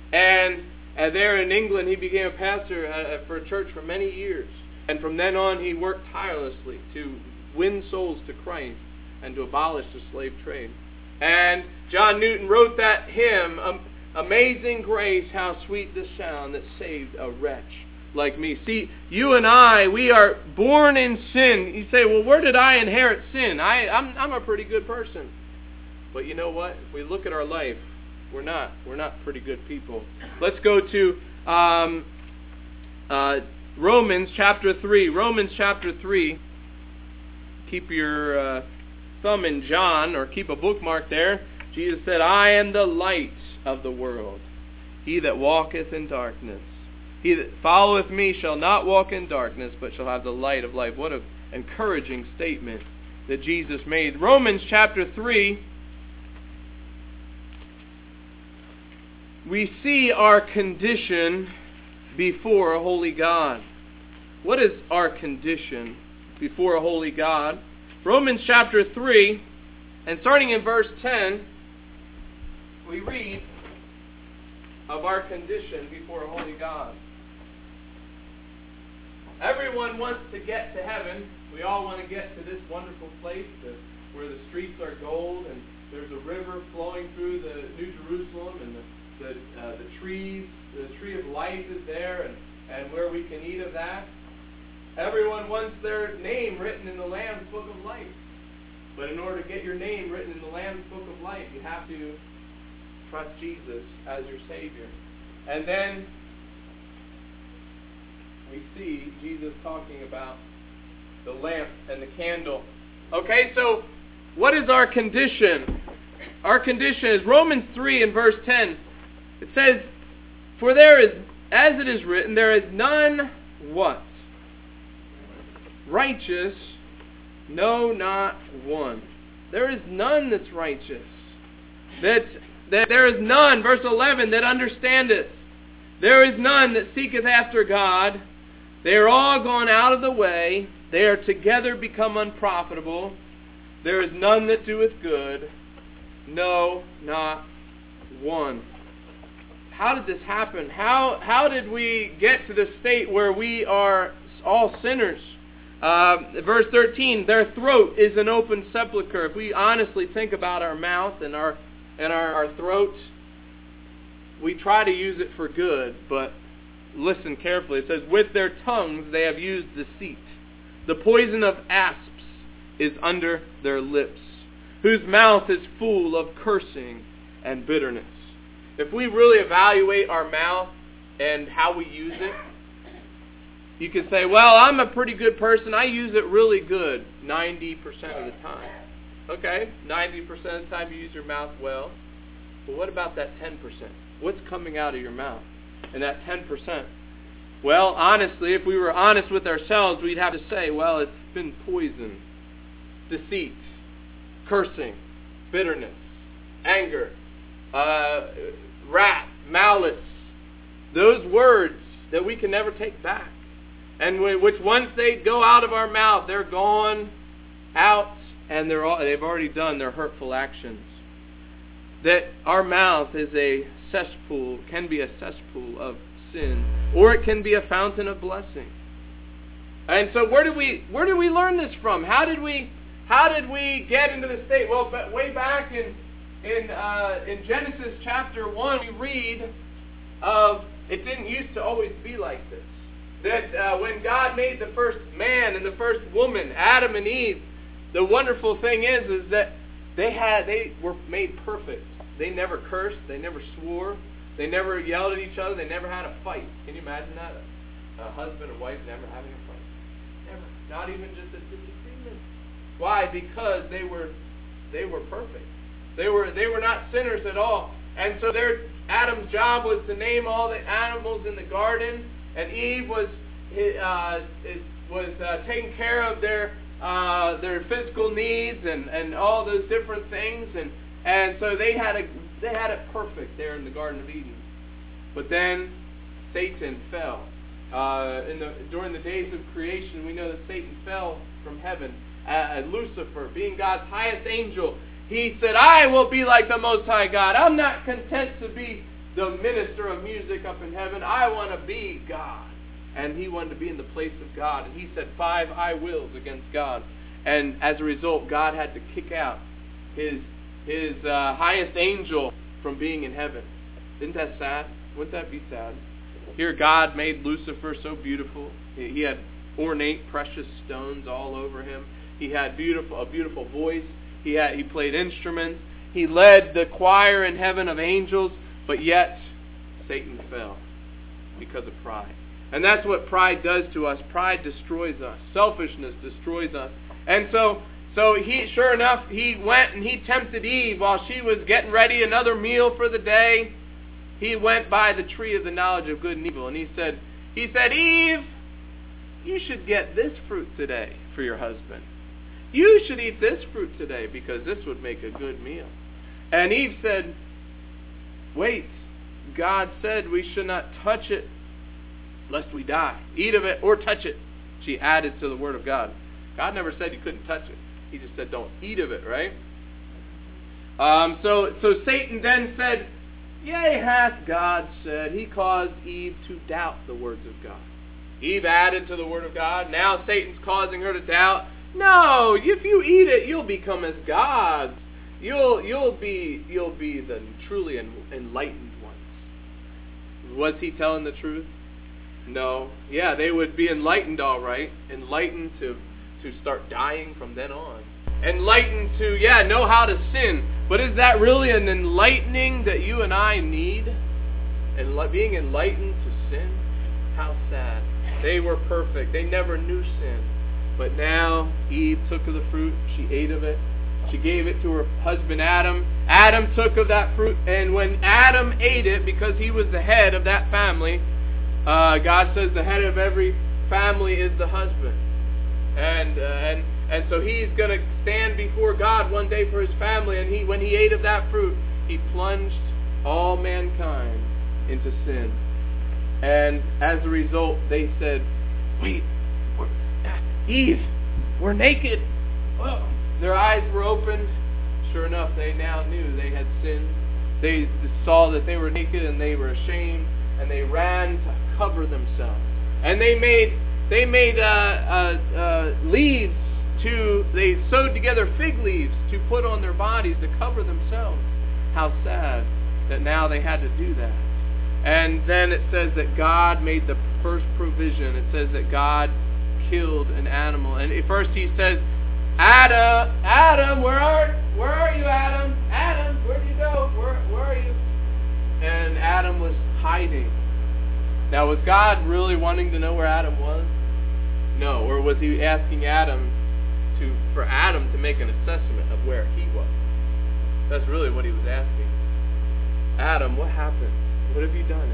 And and there in England, he became a pastor uh, for a church for many years. And from then on, he worked tirelessly to win souls to Christ and to abolish the slave trade. And John Newton wrote that hymn, "Amazing Grace, how sweet the sound that saved a wretch like me." See, you and I, we are born in sin. You say, "Well, where did I inherit sin? I, I'm, I'm a pretty good person." But you know what? If we look at our life, we're not. We're not pretty good people. Let's go to um, uh, Romans chapter three. Romans chapter three. Keep your uh, thumb in John, or keep a bookmark there. Jesus said, "I am the light of the world. He that walketh in darkness, he that followeth me shall not walk in darkness, but shall have the light of life." What an encouraging statement that Jesus made. Romans chapter three. We see our condition before a holy God. What is our condition before a holy God? Romans chapter three, and starting in verse ten, we read of our condition before a holy God. Everyone wants to get to heaven. We all want to get to this wonderful place that, where the streets are gold and there's a river flowing through the New Jerusalem, and the The, uh, the trees, the tree of life is there, and, and where we can eat of that. Everyone wants their name written in the Lamb's Book of Life. But in order to get your name written in the Lamb's Book of Life, you have to trust Jesus as your Savior. And then we see Jesus talking about the lamp and the candle. Okay, so what is our condition? Our condition is Romans three and verse ten. It says, "For there is, as it is written, there is none," what? "Righteous, no, not one." There is none that's righteous. That, that there is none, verse eleven, that understandeth. There is none that seeketh after God. They are all gone out of the way. They are together become unprofitable. There is none that doeth good. No, not one. How did this happen? How how did we get to the state where we are all sinners? Uh, verse thirteen, "Their throat is an open sepulchre." If we honestly think about our mouth and our and our, our throat, we try to use it for good, but listen carefully. It says, "With their tongues they have used deceit. The poison of asps is under their lips, whose mouth is full of cursing and bitterness." If we really evaluate our mouth and how we use it, you can say, "Well, I'm a pretty good person. I use it really good ninety percent of the time." Okay, ninety percent of the time you use your mouth well. But what about that ten percent? What's coming out of your mouth? And that ten percent? Well, honestly, if we were honest with ourselves, we'd have to say, well, it's been poison. deceit, cursing, bitterness, anger, uh, wrath, malice. Those words that we can never take back. And which once they go out of our mouth, they're gone out, and they're all, they've already done their hurtful actions. That our mouth is a cesspool, can be a cesspool of sin, or it can be a fountain of blessing. And so where did we where did we learn this from? How did we how did we get into this state? Well, but way back in in uh, in Genesis chapter one, we read of it didn't used to always be like this. That uh, when God made the first man and the first woman, Adam and Eve, the wonderful thing is is that they had they were made perfect. They never cursed. They never swore. They never yelled at each other. They never had a fight. Can you imagine that? A husband and wife never having a fight. Never. Not even just a disagreement. Why? Because they were they were perfect. They were they were not sinners at all. And so their Adam's job was to name all the animals in the garden, and Eve was uh, was uh, taking care of their uh, their physical needs and, and all those different things, and and so they had a they had it perfect there in the Garden of Eden. But then Satan fell. Uh, in the during the days of creation, we know that Satan fell from heaven. Uh, Lucifer, being God's highest angel, he said, "I will be like the Most High God. I'm not content to be the minister of music up in heaven. I want to be God." And he wanted to be in the place of God. And he said five I wills against God. And as a result, God had to kick out his his uh, highest angel from being in heaven. Isn't that sad? Wouldn't that be sad? Here God made Lucifer so beautiful. He, he had ornate, precious stones all over him. He had beautiful a beautiful voice. He had he played instruments. He led the choir in heaven of angels. But yet, Satan fell because of pride. And that's what pride does to us. Pride destroys us. Selfishness destroys us. And so, so he, sure enough, he went and he tempted Eve while she was getting ready another meal for the day. He went by the tree of the knowledge of good and evil, and he said, he said, "Eve, you should get this fruit today for your husband. You should eat this fruit today because this would make a good meal." And Eve said, "Wait, God said we should not touch it lest we die. Eat of it or touch it." She added to the word of God. God never said you couldn't touch it. He just said don't eat of it, right? Um, so, so Satan then said, "Yea, hath God said." He caused Eve to doubt the words of God. Eve added to the word of God. Now Satan's causing her to doubt. No, if you eat it, you'll become as gods. You'll you'll be you'll be the truly enlightened ones. Was he telling the truth? No. Yeah, they would be enlightened, all right. Enlightened to to start dying from then on. Enlightened to yeah know how to sin. But is that really an enlightening that you and I need? And being enlightened to sin? How sad. They were perfect. They never knew sin. But now Eve took of the fruit. She ate of it. She gave it to her husband Adam. Adam took of that fruit. And when Adam ate it, because he was the head of that family, uh, God says the head of every family is the husband. And uh, and and so he's going to stand before God one day for his family. And he, when he ate of that fruit, he plunged all mankind into sin. And as a result, they said, "Wait, we're, Eve, we're naked." Oh. Their eyes were opened. Sure enough, they now knew they had sinned. They saw that they were naked and they were ashamed, and they ran to cover themselves. And they made they made uh, uh, uh, leaves to they sewed together fig leaves to put on their bodies to cover themselves. How sad that now they had to do that. And then it says that God made the first provision. It says that God killed an animal. And at first he says, Adam, Adam, where are where are you, Adam? Adam, where'd you go? Where where are you? And Adam was hiding. Now, was God really wanting to know where Adam was? No. Or was he asking Adam to for Adam to make an assessment of where he was? That's really what he was asking. Adam, what happened? What have you done,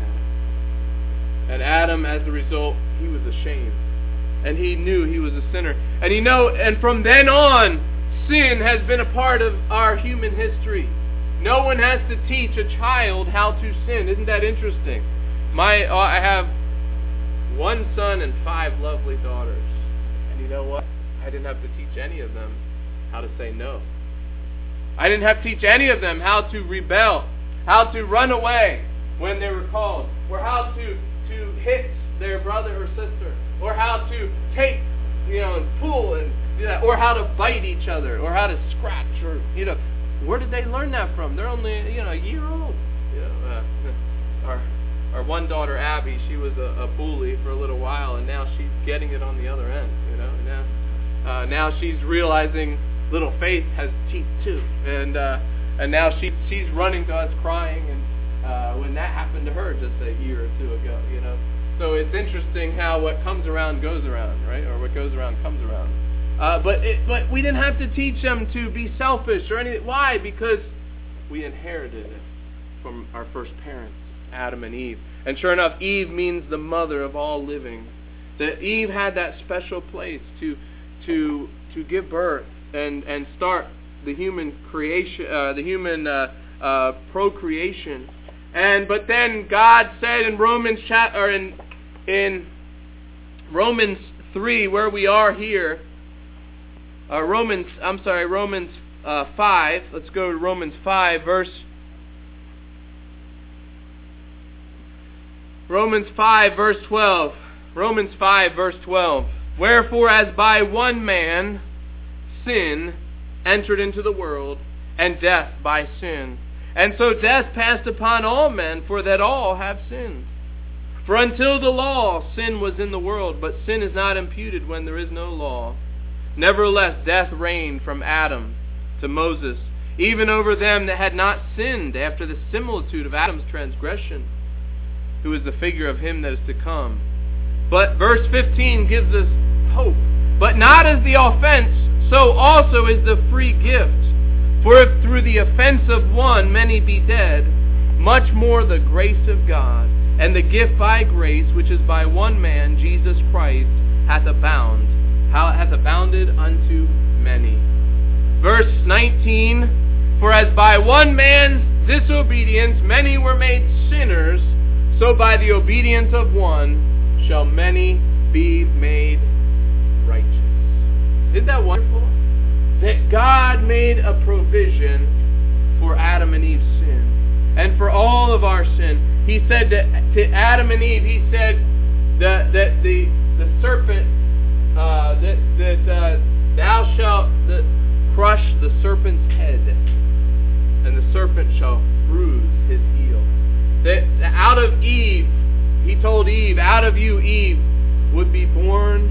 Adam? And Adam, as a result, he was ashamed. And he knew he was a sinner. And he know, and from then on, sin has been a part of our human history. No one has to teach a child how to sin. Isn't that interesting? My, uh, I have one son and five lovely daughters. And you know what? I didn't have to teach any of them how to say no. I didn't have to teach any of them how to rebel, how to run away when they were called, or how to, to hit their brother or sister, or how to take, you know, and pull and do that, or how to bite each other, or how to scratch, or, you know, where did they learn that from? They're only, you know, a year old. You know, uh, our, our one daughter, Abby, she was a, a bully for a little while, and now she's getting it on the other end, you know. Now, uh, now she's realizing little Faith has teeth too, and uh, and now she she's running to us crying, and uh, when that happened to her just a year or two ago, you know. So it's interesting how what comes around goes around, right? Or what goes around comes around. Uh, but it, but we didn't have to teach them to be selfish or anything. Why? Because we inherited it from our first parents, Adam and Eve. And sure enough, Eve means the mother of all living. That Eve had that special place to to to give birth and and start the human creation, uh, the human uh, uh, procreation. And but then God said in Romans chat or in in Romans three, where we are here, uh, Romans I'm sorry Romans uh, five. Let's go to Romans five, verse Romans five, verse twelve. Romans five, verse twelve. Wherefore, as by one man sin entered into the world, and death by sin. And so death passed upon all men, for that all have sinned. For until the law, sin was in the world, but sin is not imputed when there is no law. Nevertheless, death reigned from Adam to Moses, even over them that had not sinned, after the similitude of Adam's transgression, who is the figure of him that is to come. But verse fifteen gives us hope. But not as the offense, so also is the free gift. For if through the offense of one many be dead, much more the grace of God, and the gift by grace, which is by one man, Jesus Christ, hath abound, how it hath abounded unto many. Verse nineteen, for as by one man's disobedience many were made sinners, so by the obedience of one shall many be made righteous. Isn't that wonderful? That God made a provision for Adam and Eve's sin. And for all of our sin. He said to, to Adam and Eve, he said that, that the, the serpent, uh, that, that uh, thou shalt the, crush the serpent's head, and the serpent shall bruise his heel. That out of Eve, he told Eve, out of you, Eve, would be born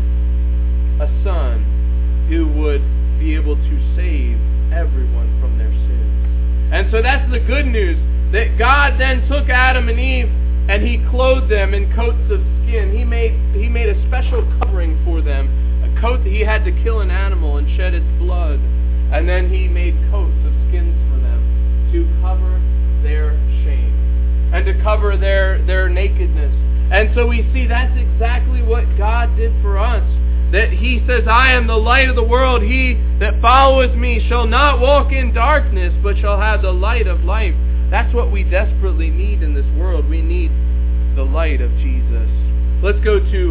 a son who would be able to save everyone from their sins. And so that's the good news, that God then took Adam and Eve and he clothed them in coats of skin. He made he made a special covering for them. A coat that he had to kill an animal and shed its blood. And then he made coats of skins for them to cover their shame and to cover their, their nakedness. And so we see that's exactly what God did for us. That he says, I am the light of the world. He that followeth me shall not walk in darkness, but shall have the light of life. That's what we desperately need in this world. We need the light of Jesus. Let's go to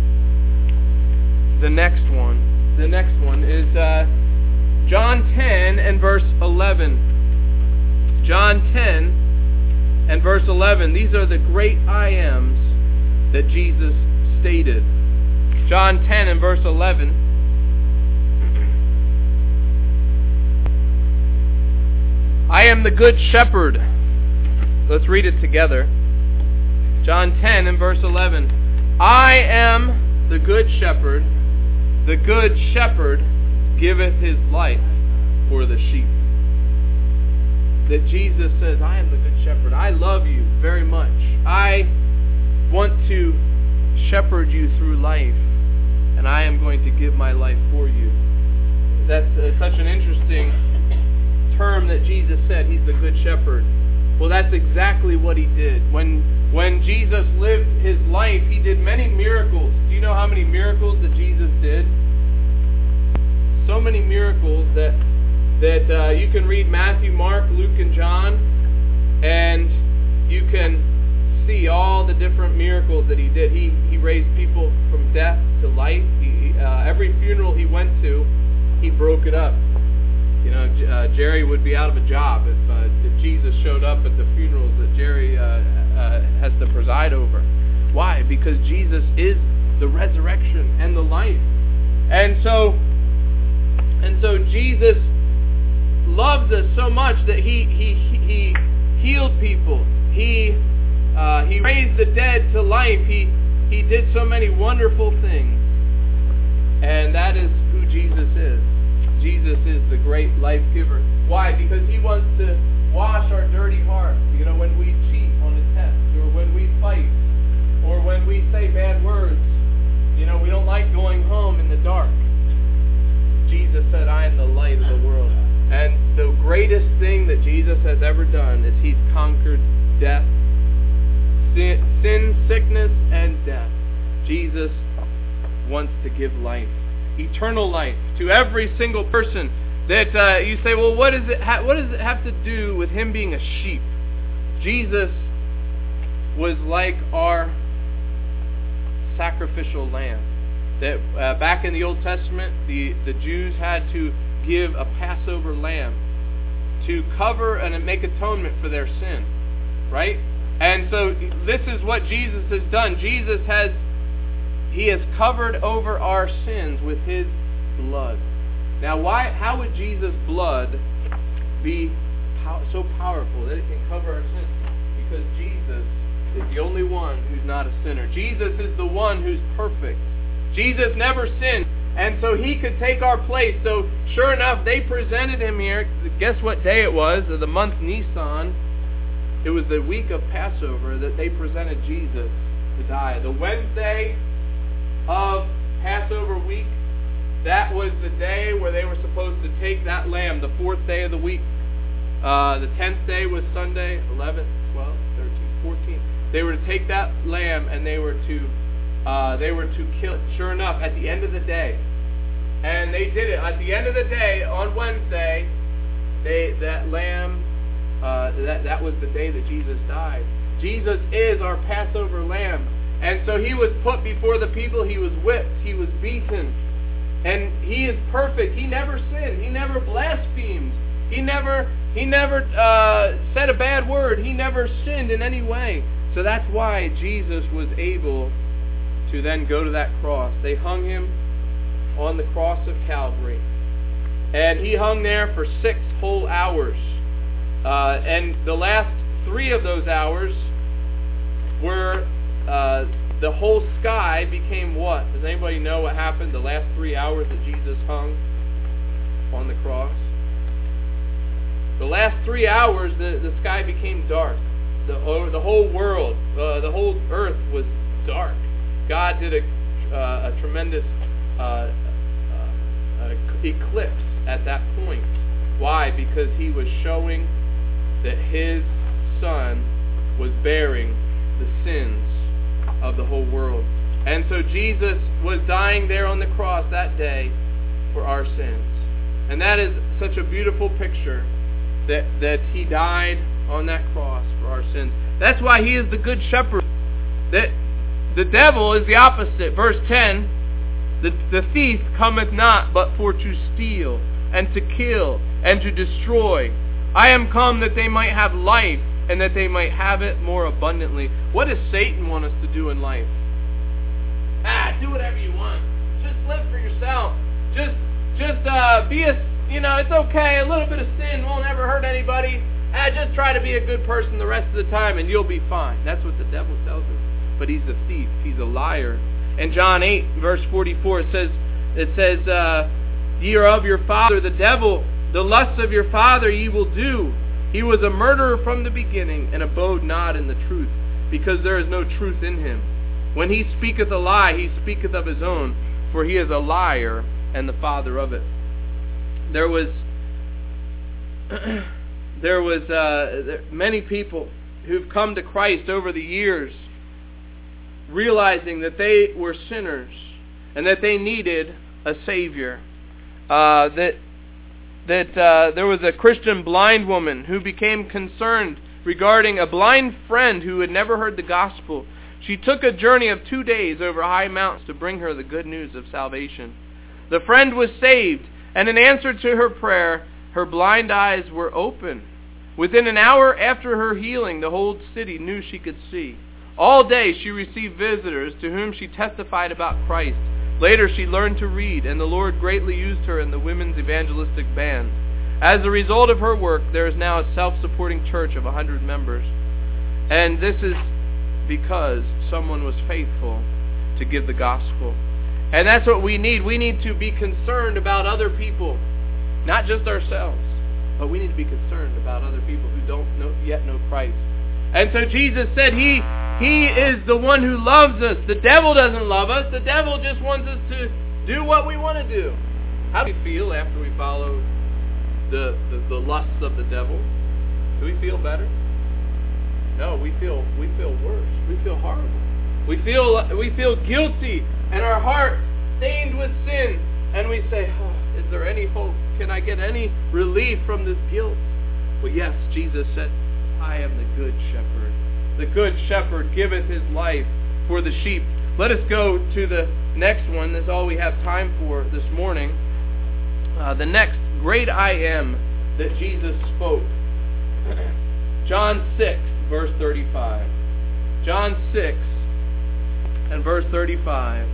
the next one. The next one is uh, John ten and verse eleven. John ten and verse eleven. These are the great I ams that Jesus stated. John ten and verse eleven. I am the good shepherd. Let's read it together. John ten and verse eleven. I am the good shepherd. The good shepherd giveth his life for the sheep. That Jesus says, I am the good shepherd. I love you very much. I want to shepherd you through life, and I am going to give my life for you. That's uh, such an interesting term that Jesus said, he's the good shepherd. Well, that's exactly what he did. When when Jesus lived his life, he did many miracles. Do you know how many miracles that Jesus did? So many miracles that that uh, you can read Matthew, Mark, Luke, and John, and you can see all the different miracles that he did. He he raised people from death to life. He, uh, every funeral he went to, he broke it up. You know, uh, Jerry would be out of a job if, uh, if Jesus showed up at the funerals that Jerry uh, uh, has to preside over. Why? Because Jesus is the resurrection and the life. And so, and so Jesus loves us so much that he he he healed people. He uh, he raised the dead to life. He he did so many wonderful things. And that is who Jesus is. Jesus is the great life giver. Why? Because he wants to wash our dirty heart. You know, when we cheat on a test, or when we fight, or when we say bad words, you know, we don't like going home in the dark. Jesus said, I am the light of the world. And the greatest thing that Jesus has ever done is he's conquered death, sin, sin, sickness, and death. Jesus wants to give life, eternal life, to every single person. That uh, you say, well, what, is it ha- what does it have to do with him being a sheep? Jesus was like our sacrificial lamb. That uh, back in the Old Testament, the, the Jews had to give a Passover lamb to cover and make atonement for their sin, right? And so this is what Jesus has done. Jesus has He has covered over our sins with his blood. Now, why? How would Jesus' blood be pow- so powerful that it can cover our sins? Because Jesus is the only one who's not a sinner. Jesus is the one who's perfect. Jesus never sinned, and so he could take our place. So, sure enough, they presented him here. Guess what day it was? Of the month Nisan. It was the week of Passover that they presented Jesus to die. The Wednesday of Passover week, that was the day where they were supposed to take that lamb, the fourth day of the week. Uh, the tenth day was Sunday, eleventh, twelfth, thirteenth, fourteenth. They were to take that lamb and they were to uh, they were to kill it. Sure enough, at the end of the day, and they did it. At the end of the day, on Wednesday, they that lamb, uh, that that was the day that Jesus died. Jesus is our Passover lamb. And so he was put before the people, he was whipped, he was beaten. And he is perfect. He never sinned. He never blasphemed. He never he never uh, said a bad word. He never sinned in any way. So that's why Jesus was able to then go to that cross. They hung him on the cross of Calvary. And he hung there for six whole hours. Uh, and the last three of those hours were... Uh, the whole sky became what? Does anybody know what happened the last three hours that Jesus hung on the cross? The last three hours, the, the sky became dark. The, oh, the whole world, uh, the whole earth was dark. God did a, uh, a tremendous uh, uh, uh, eclipse at that point. Why? Because he was showing that his Son was bearing the sins of the whole world. And so Jesus was dying there on the cross that day for our sins. And that is such a beautiful picture that, that he died on that cross for our sins. That's why he is the good shepherd. That the devil is the opposite. Verse ten, the, the thief cometh not but for to steal and to kill and to destroy. I am come that they might have life and that they might have it more abundantly. What does Satan want us to do in life? Ah, do whatever you want. Just live for yourself. Just, just uh, be a, you know, it's okay. A little bit of sin won't ever hurt anybody. Ah, just try to be a good person the rest of the time and you'll be fine. That's what the devil tells us. But he's a thief. He's a liar. In John eight, verse forty-four, it says, it says, uh, ye are of your father the devil. The lusts of your father ye will do. He was a murderer from the beginning, and abode not in the truth, because there is no truth in him. When he speaketh a lie, he speaketh of his own, for he is a liar and the father of it. There was, there was uh, many people who've come to Christ over the years, realizing that they were sinners and that they needed a Savior. Uh, that that uh, there was a Christian blind woman who became concerned regarding a blind friend who had never heard the gospel. She took a journey of two days over high mountains to bring her the good news of salvation. The friend was saved, and in answer to her prayer, her blind eyes were open. Within an hour after her healing, the whole city knew she could see. All day she received visitors to whom she testified about Christ. Later she learned to read, and the Lord greatly used her in the women's evangelistic band. As a result of her work, there is now a self-supporting church of one hundred members. And this is because someone was faithful to give the gospel. And that's what we need. We need to be concerned about other people, not just ourselves, but we need to be concerned about other people who don't know, yet know Christ. And so Jesus said he, he is the one who loves us. The devil doesn't love us. The devil just wants us to do what we want to do. How do we feel after we follow the, the, the lusts of the devil? Do we feel better? No, we feel we feel worse. We feel horrible. We feel we feel guilty, and our heart stained with sin. And we say, oh, is there any hope? Can I get any relief from this guilt? Well, yes, Jesus said, I am the good shepherd. The good shepherd giveth his life for the sheep. Let us go to the next one. That's all we have time for this morning. Uh, the next great I am that Jesus spoke. John six, verse thirty-five. John six and verse thirty-five.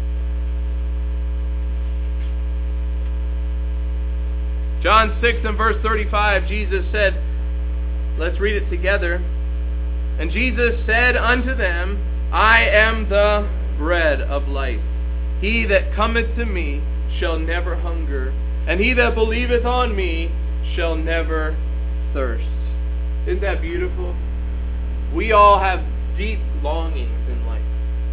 John six and verse thirty-five, Jesus said, let's read it together. And Jesus said unto them, I am the bread of life. He that cometh to me shall never hunger, and he that believeth on me shall never thirst. Isn't that beautiful? We all have deep longings in life.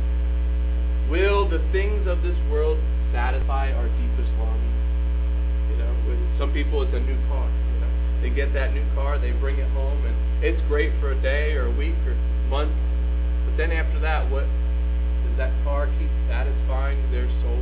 Will the things of this world satisfy our deepest longings? You know, with some people it's a new car. You know, they get that new car, they bring it home, and it's great for a day or a week or a month. But then after that, what does that car keep satisfying their soul?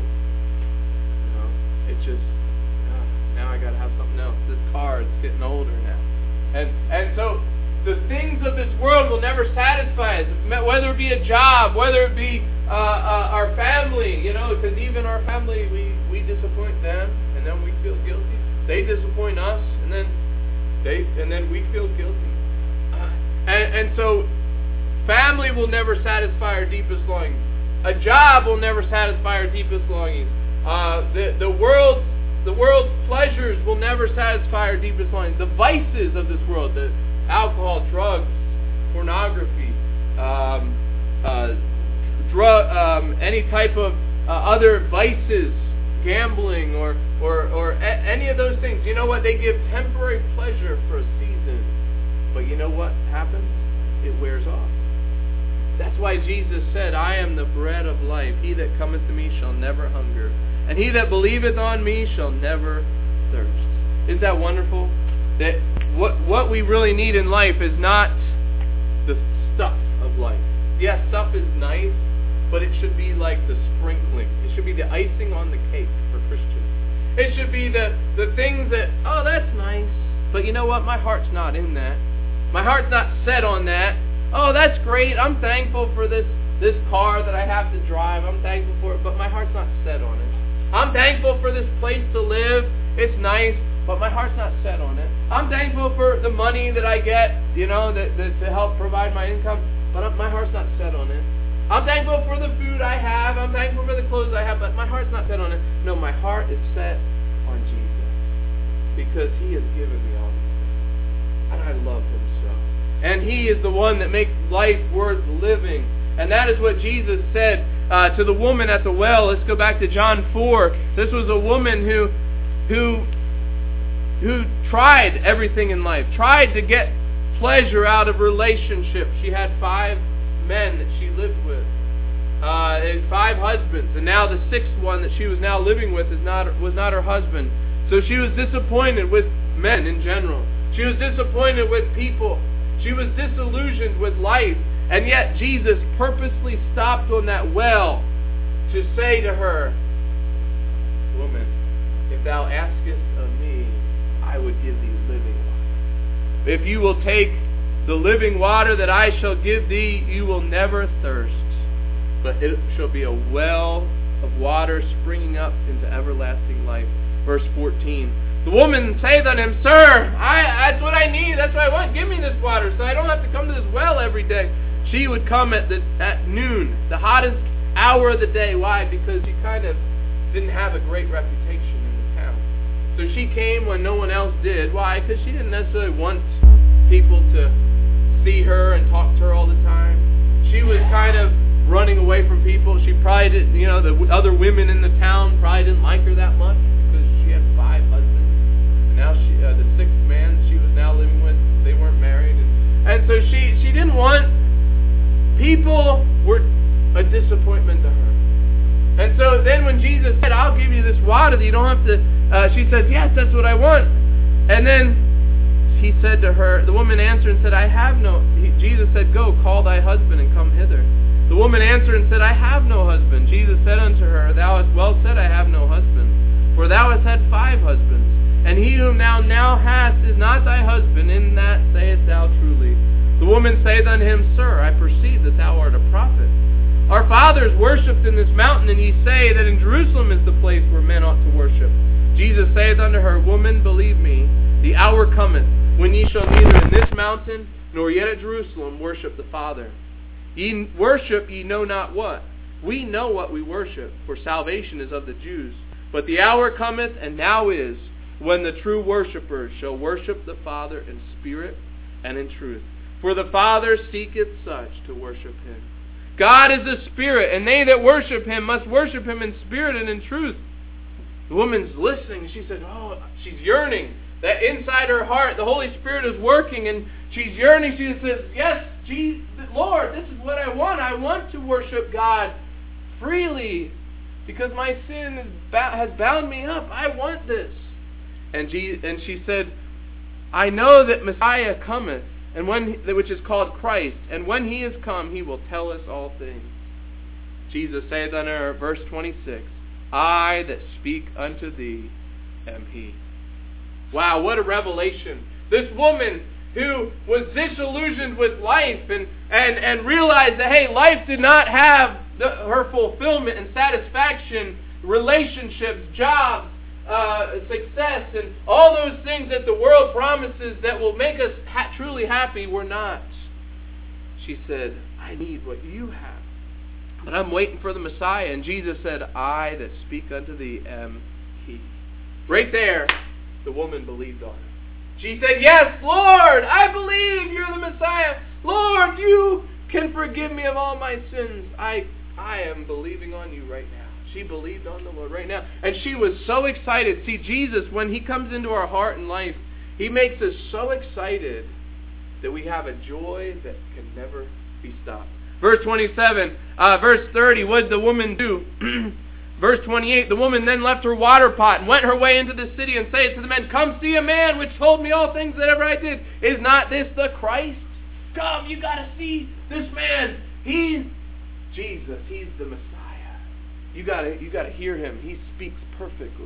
You know, it just oh, now I gotta have something else. This car is getting older now, and and so the things of this world will never satisfy us. Whether it be a job, whether it be uh, uh, our family, you know, because even our family, we we disappoint them, and then we feel guilty. They disappoint us, and then they and then we feel guilty. Uh, and, and so, family will never satisfy our deepest longings. A job will never satisfy our deepest longings. Uh, the the world's the world's pleasures will never satisfy our deepest longings. The vices of this world, the alcohol, drugs, pornography, um, uh, drug, um, any type of uh, other vices, gambling, or or or a- any of those things. You know what? They give temporary pleasure for a season, but you know what happens? It wears off. That's why Jesus said, I am the bread of life. He that cometh to me shall never hunger, and he that believeth on me shall never thirst. Isn't that wonderful? That what what we really need in life is not the stuff of life. Yes, stuff is nice, but it should be like the sprinkling. It should be the icing on the cake for Christians. It should be the, the things that, oh, that's nice, but you know what? My heart's not in that. My heart's not set on that. Oh, that's great. I'm thankful for this, this car that I have to drive. I'm thankful for it, but my heart's not set on it. I'm thankful for this place to live. It's nice, but my heart's not set on it. I'm thankful for the money that I get, you know, that, that to help provide my income, but my heart's not set on it. I'm thankful for the food I have. I'm thankful for the clothes I have, but my heart's not set on it. No, my heart is set on Jesus, because he has given me all these things, and I love him so. And he is the one that makes life worth living. And that is what Jesus said uh, to the woman at the well. Let's go back to John four. This was a woman who, who, who tried everything in life, tried to get pleasure out of relationships. She had five men that she lived with, uh, and five husbands, and now the sixth one that she was now living with is not was not her husband. So she was disappointed with men in general. She was disappointed with people. She was disillusioned with life. And yet Jesus purposely stopped on that well to say to her, woman, if thou askest of me, If you will take the living water that I shall give thee, you will never thirst, but it shall be a well of water springing up into everlasting life. Verse fourteen. The woman saith unto him, Sir, I, that's what I need, that's what I want. Give me this water so I don't have to come to this well every day. She would come at the, at noon, the hottest hour of the day. Why? Because she kind of didn't have a great reputation in the town. So she came when no one else did. Why? Because she didn't necessarily want people to see her and talk to her all the time. She was kind of running away from people. She probably didn't, you know, the other women in the town probably didn't like her that much because she had five husbands. And now she, uh, the sixth man she was now living with, they weren't married. And, and so she, she didn't want, people were a disappointment to her. And so then when Jesus said, I'll give you this water that you don't have to, uh, she says, yes, that's what I want. And then he said to her, the woman answered and said, I have no, he, Jesus said, go, call thy husband and come hither. The woman answered and said, I have no husband. Jesus said unto her, thou hast well said, I have no husband. For thou hast had five husbands, and he whom thou now hast is not thy husband. In that sayest thou truly. The woman saith unto him, Sir, I perceive that thou art a prophet. Our fathers worshipped in this mountain, and ye say that in Jerusalem is the place where men ought to worship. Jesus saith unto her, Woman, believe me, the hour cometh, when ye shall neither in this mountain, nor yet at Jerusalem worship the Father. Ye worship ye know not what. We know what we worship, for salvation is of the Jews. But the hour cometh, and now is, when the true worshippers shall worship the Father in spirit and in truth. For the Father seeketh such to worship him. God is a spirit, and they that worship him must worship him in spirit and in truth. The woman's listening. She said, oh, she's yearning. That inside her heart, the Holy Spirit is working, and she's yearning. She says, yes, Jesus, Lord, this is what I want. I want to worship God freely because my sin is, has bound me up. I want this. And she, and she said, I know that Messiah cometh, and when which is called Christ, and when he is come, he will tell us all things. Jesus saith unto her, verse twenty-six, I that speak unto thee am he. Wow, what a revelation. This woman who was disillusioned with life and, and, and realized that, hey, life did not have the, her fulfillment and satisfaction, relationships, jobs, uh, success, and all those things that the world promises that will make us ha- truly happy were not. She said, I need what you have. But I'm waiting for the Messiah. And Jesus said, I that speak unto thee am he. Right there, the woman believed on him. She said, yes, Lord, I believe you're the Messiah. Lord, you can forgive me of all my sins. I, I am believing on you right now. She believed on the Lord right now. And she was so excited. See, Jesus, when he comes into our heart and life, he makes us so excited that we have a joy that can never be stopped. Verse twenty-seven, uh, verse thirty, what did the woman do? Verse twenty-eight, the woman then left her water pot and went her way into the city and said to the men, come see a man which told me all things that ever I did. Is not this the Christ? Come, you got to see this man. He's Jesus. He's the Messiah. You got to you got to hear him. He speaks perfectly.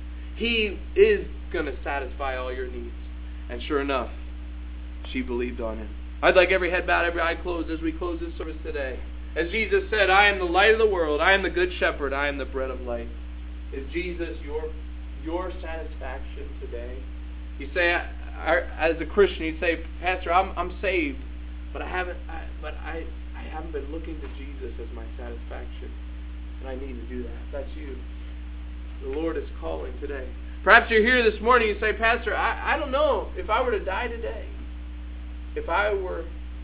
He is going to satisfy all your needs. And sure enough, she believed on him. I'd like every head bowed, every eye closed as we close this service today. As Jesus said, I am the light of the world. I am the good shepherd. I am the bread of life. Is Jesus your your satisfaction today? You say, as a Christian, you say, Pastor, I'm I'm saved, but I haven't. I, but I I haven't been looking to Jesus as my satisfaction, and I need to do that. If that's you, the Lord is calling today. Perhaps you're here this morning. You say, Pastor, I, I don't know if I were to die today, if I were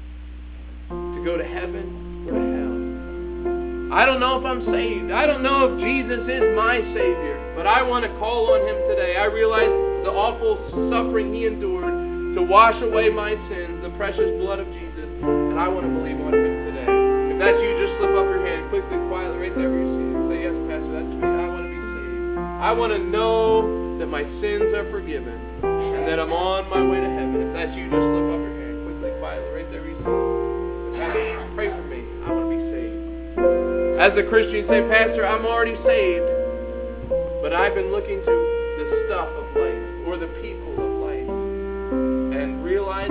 to go to heaven or to hell. I don't know if I'm saved. I don't know if Jesus is my Savior. But I want to call on him today. I realize the awful suffering he endured to wash away my sins, the precious blood of Jesus. And I want to believe on him today. If that's you, just slip up your hand quickly, quietly, right there where you see it. Say, yes, Pastor, that's me. I want to be saved. I want to know that my sins are forgiven and that I'm on my way to heaven. If that's you, just slip up your hand quickly, quietly, right there where you see it. Pastor, pray for me. I want to be saved. As a Christian, you say, Pastor, I'm already saved, but I've been looking to the stuff of life or the people of life and realize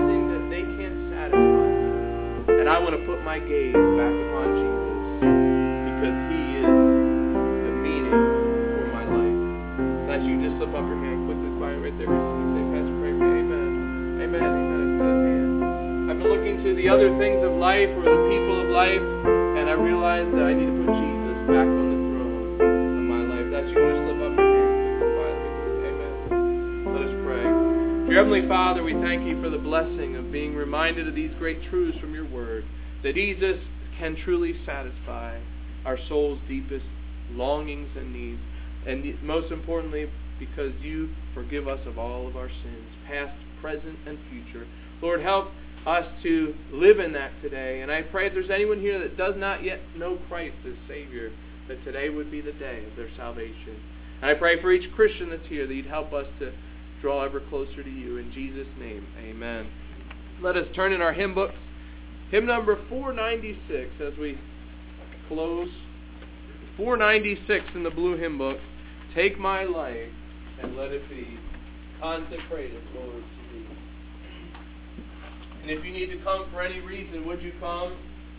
want to put my gaze back upon Jesus because he is the meaning for my life. As you just slip up your hand quickly, quiet right there. You say, Pastor, pray for me. Amen. Amen. Amen. Amen. I've been looking to the other things of life or the people of life, and I realized that I need to put Jesus back on the throne of my life. That's you just slip up your hand quickly, quietly. Amen. Let us pray. Dear Heavenly Father, we thank you for the blessing of being reminded of these great truths from your word, that Jesus can truly satisfy our soul's deepest longings and needs, and most importantly, because you forgive us of all of our sins, past, present, and future. Lord, help us to live in that today. And I pray if there's anyone here that does not yet know Christ as Savior, that today would be the day of their salvation. And I pray for each Christian that's here that you'd help us to draw ever closer to you. In Jesus' name, amen. Let us turn in our hymn books. Hymn number four ninety-six as we close. four ninety-six in the blue hymn book. Take my life and let it be consecrated, Lord, to thee. And if you need to come for any reason, would you come?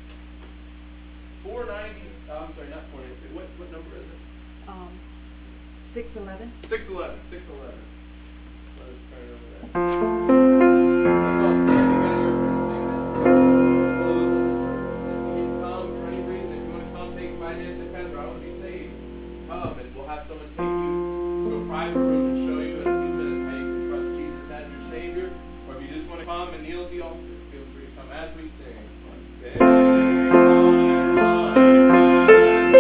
four ninety, oh, I'm sorry, not four ninety-six. What, what number is it? Um, six eleven. six eleven. six eleven. Let us turn over there. Let's all stand together and close this service. If you need to come for any reason, if you want to come, take my hand and say, Pastor, I want to be saved. Come, and we'll have someone take you to a private room and show you in a few minutes how you can trust Jesus as your Savior. Or if you just want to come and kneel at the altar, feel free to come as we sing. Take my life and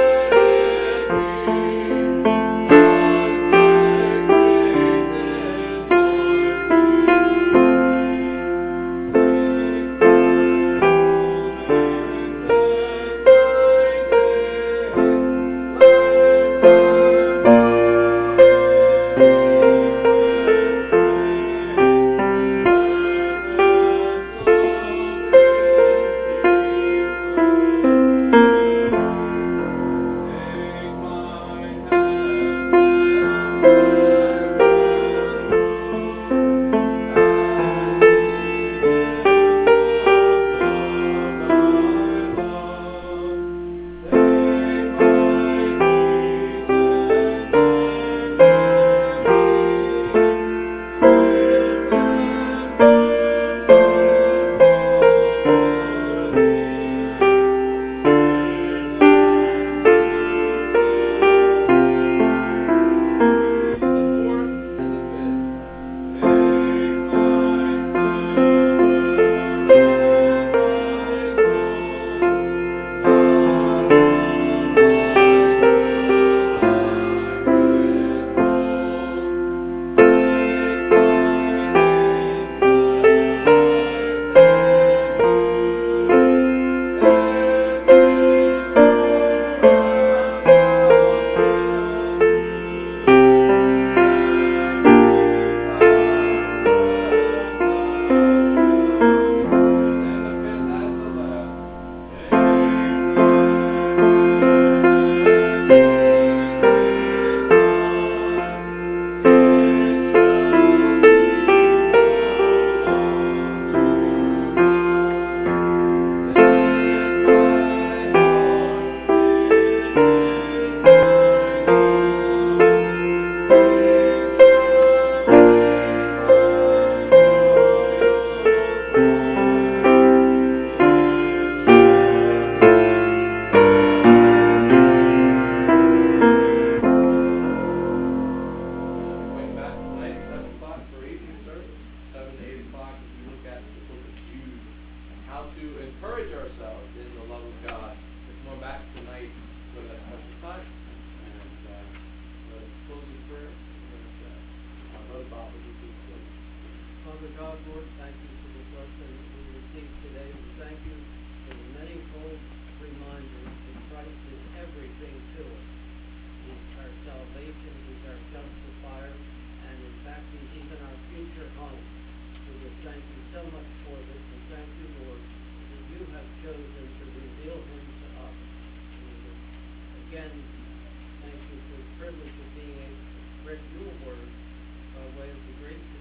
Father God, Lord, thank you for the blessing that we received today. We thank you for the many-fold reminders that Christ is everything to us. He's our salvation, He's our justifier, and in fact, He's even our future home. We just thank you so much for this, and thank you, Lord, that you have chosen to reveal Him to us. And we just, again, thank you for the privilege of being able to spread your word by way of the great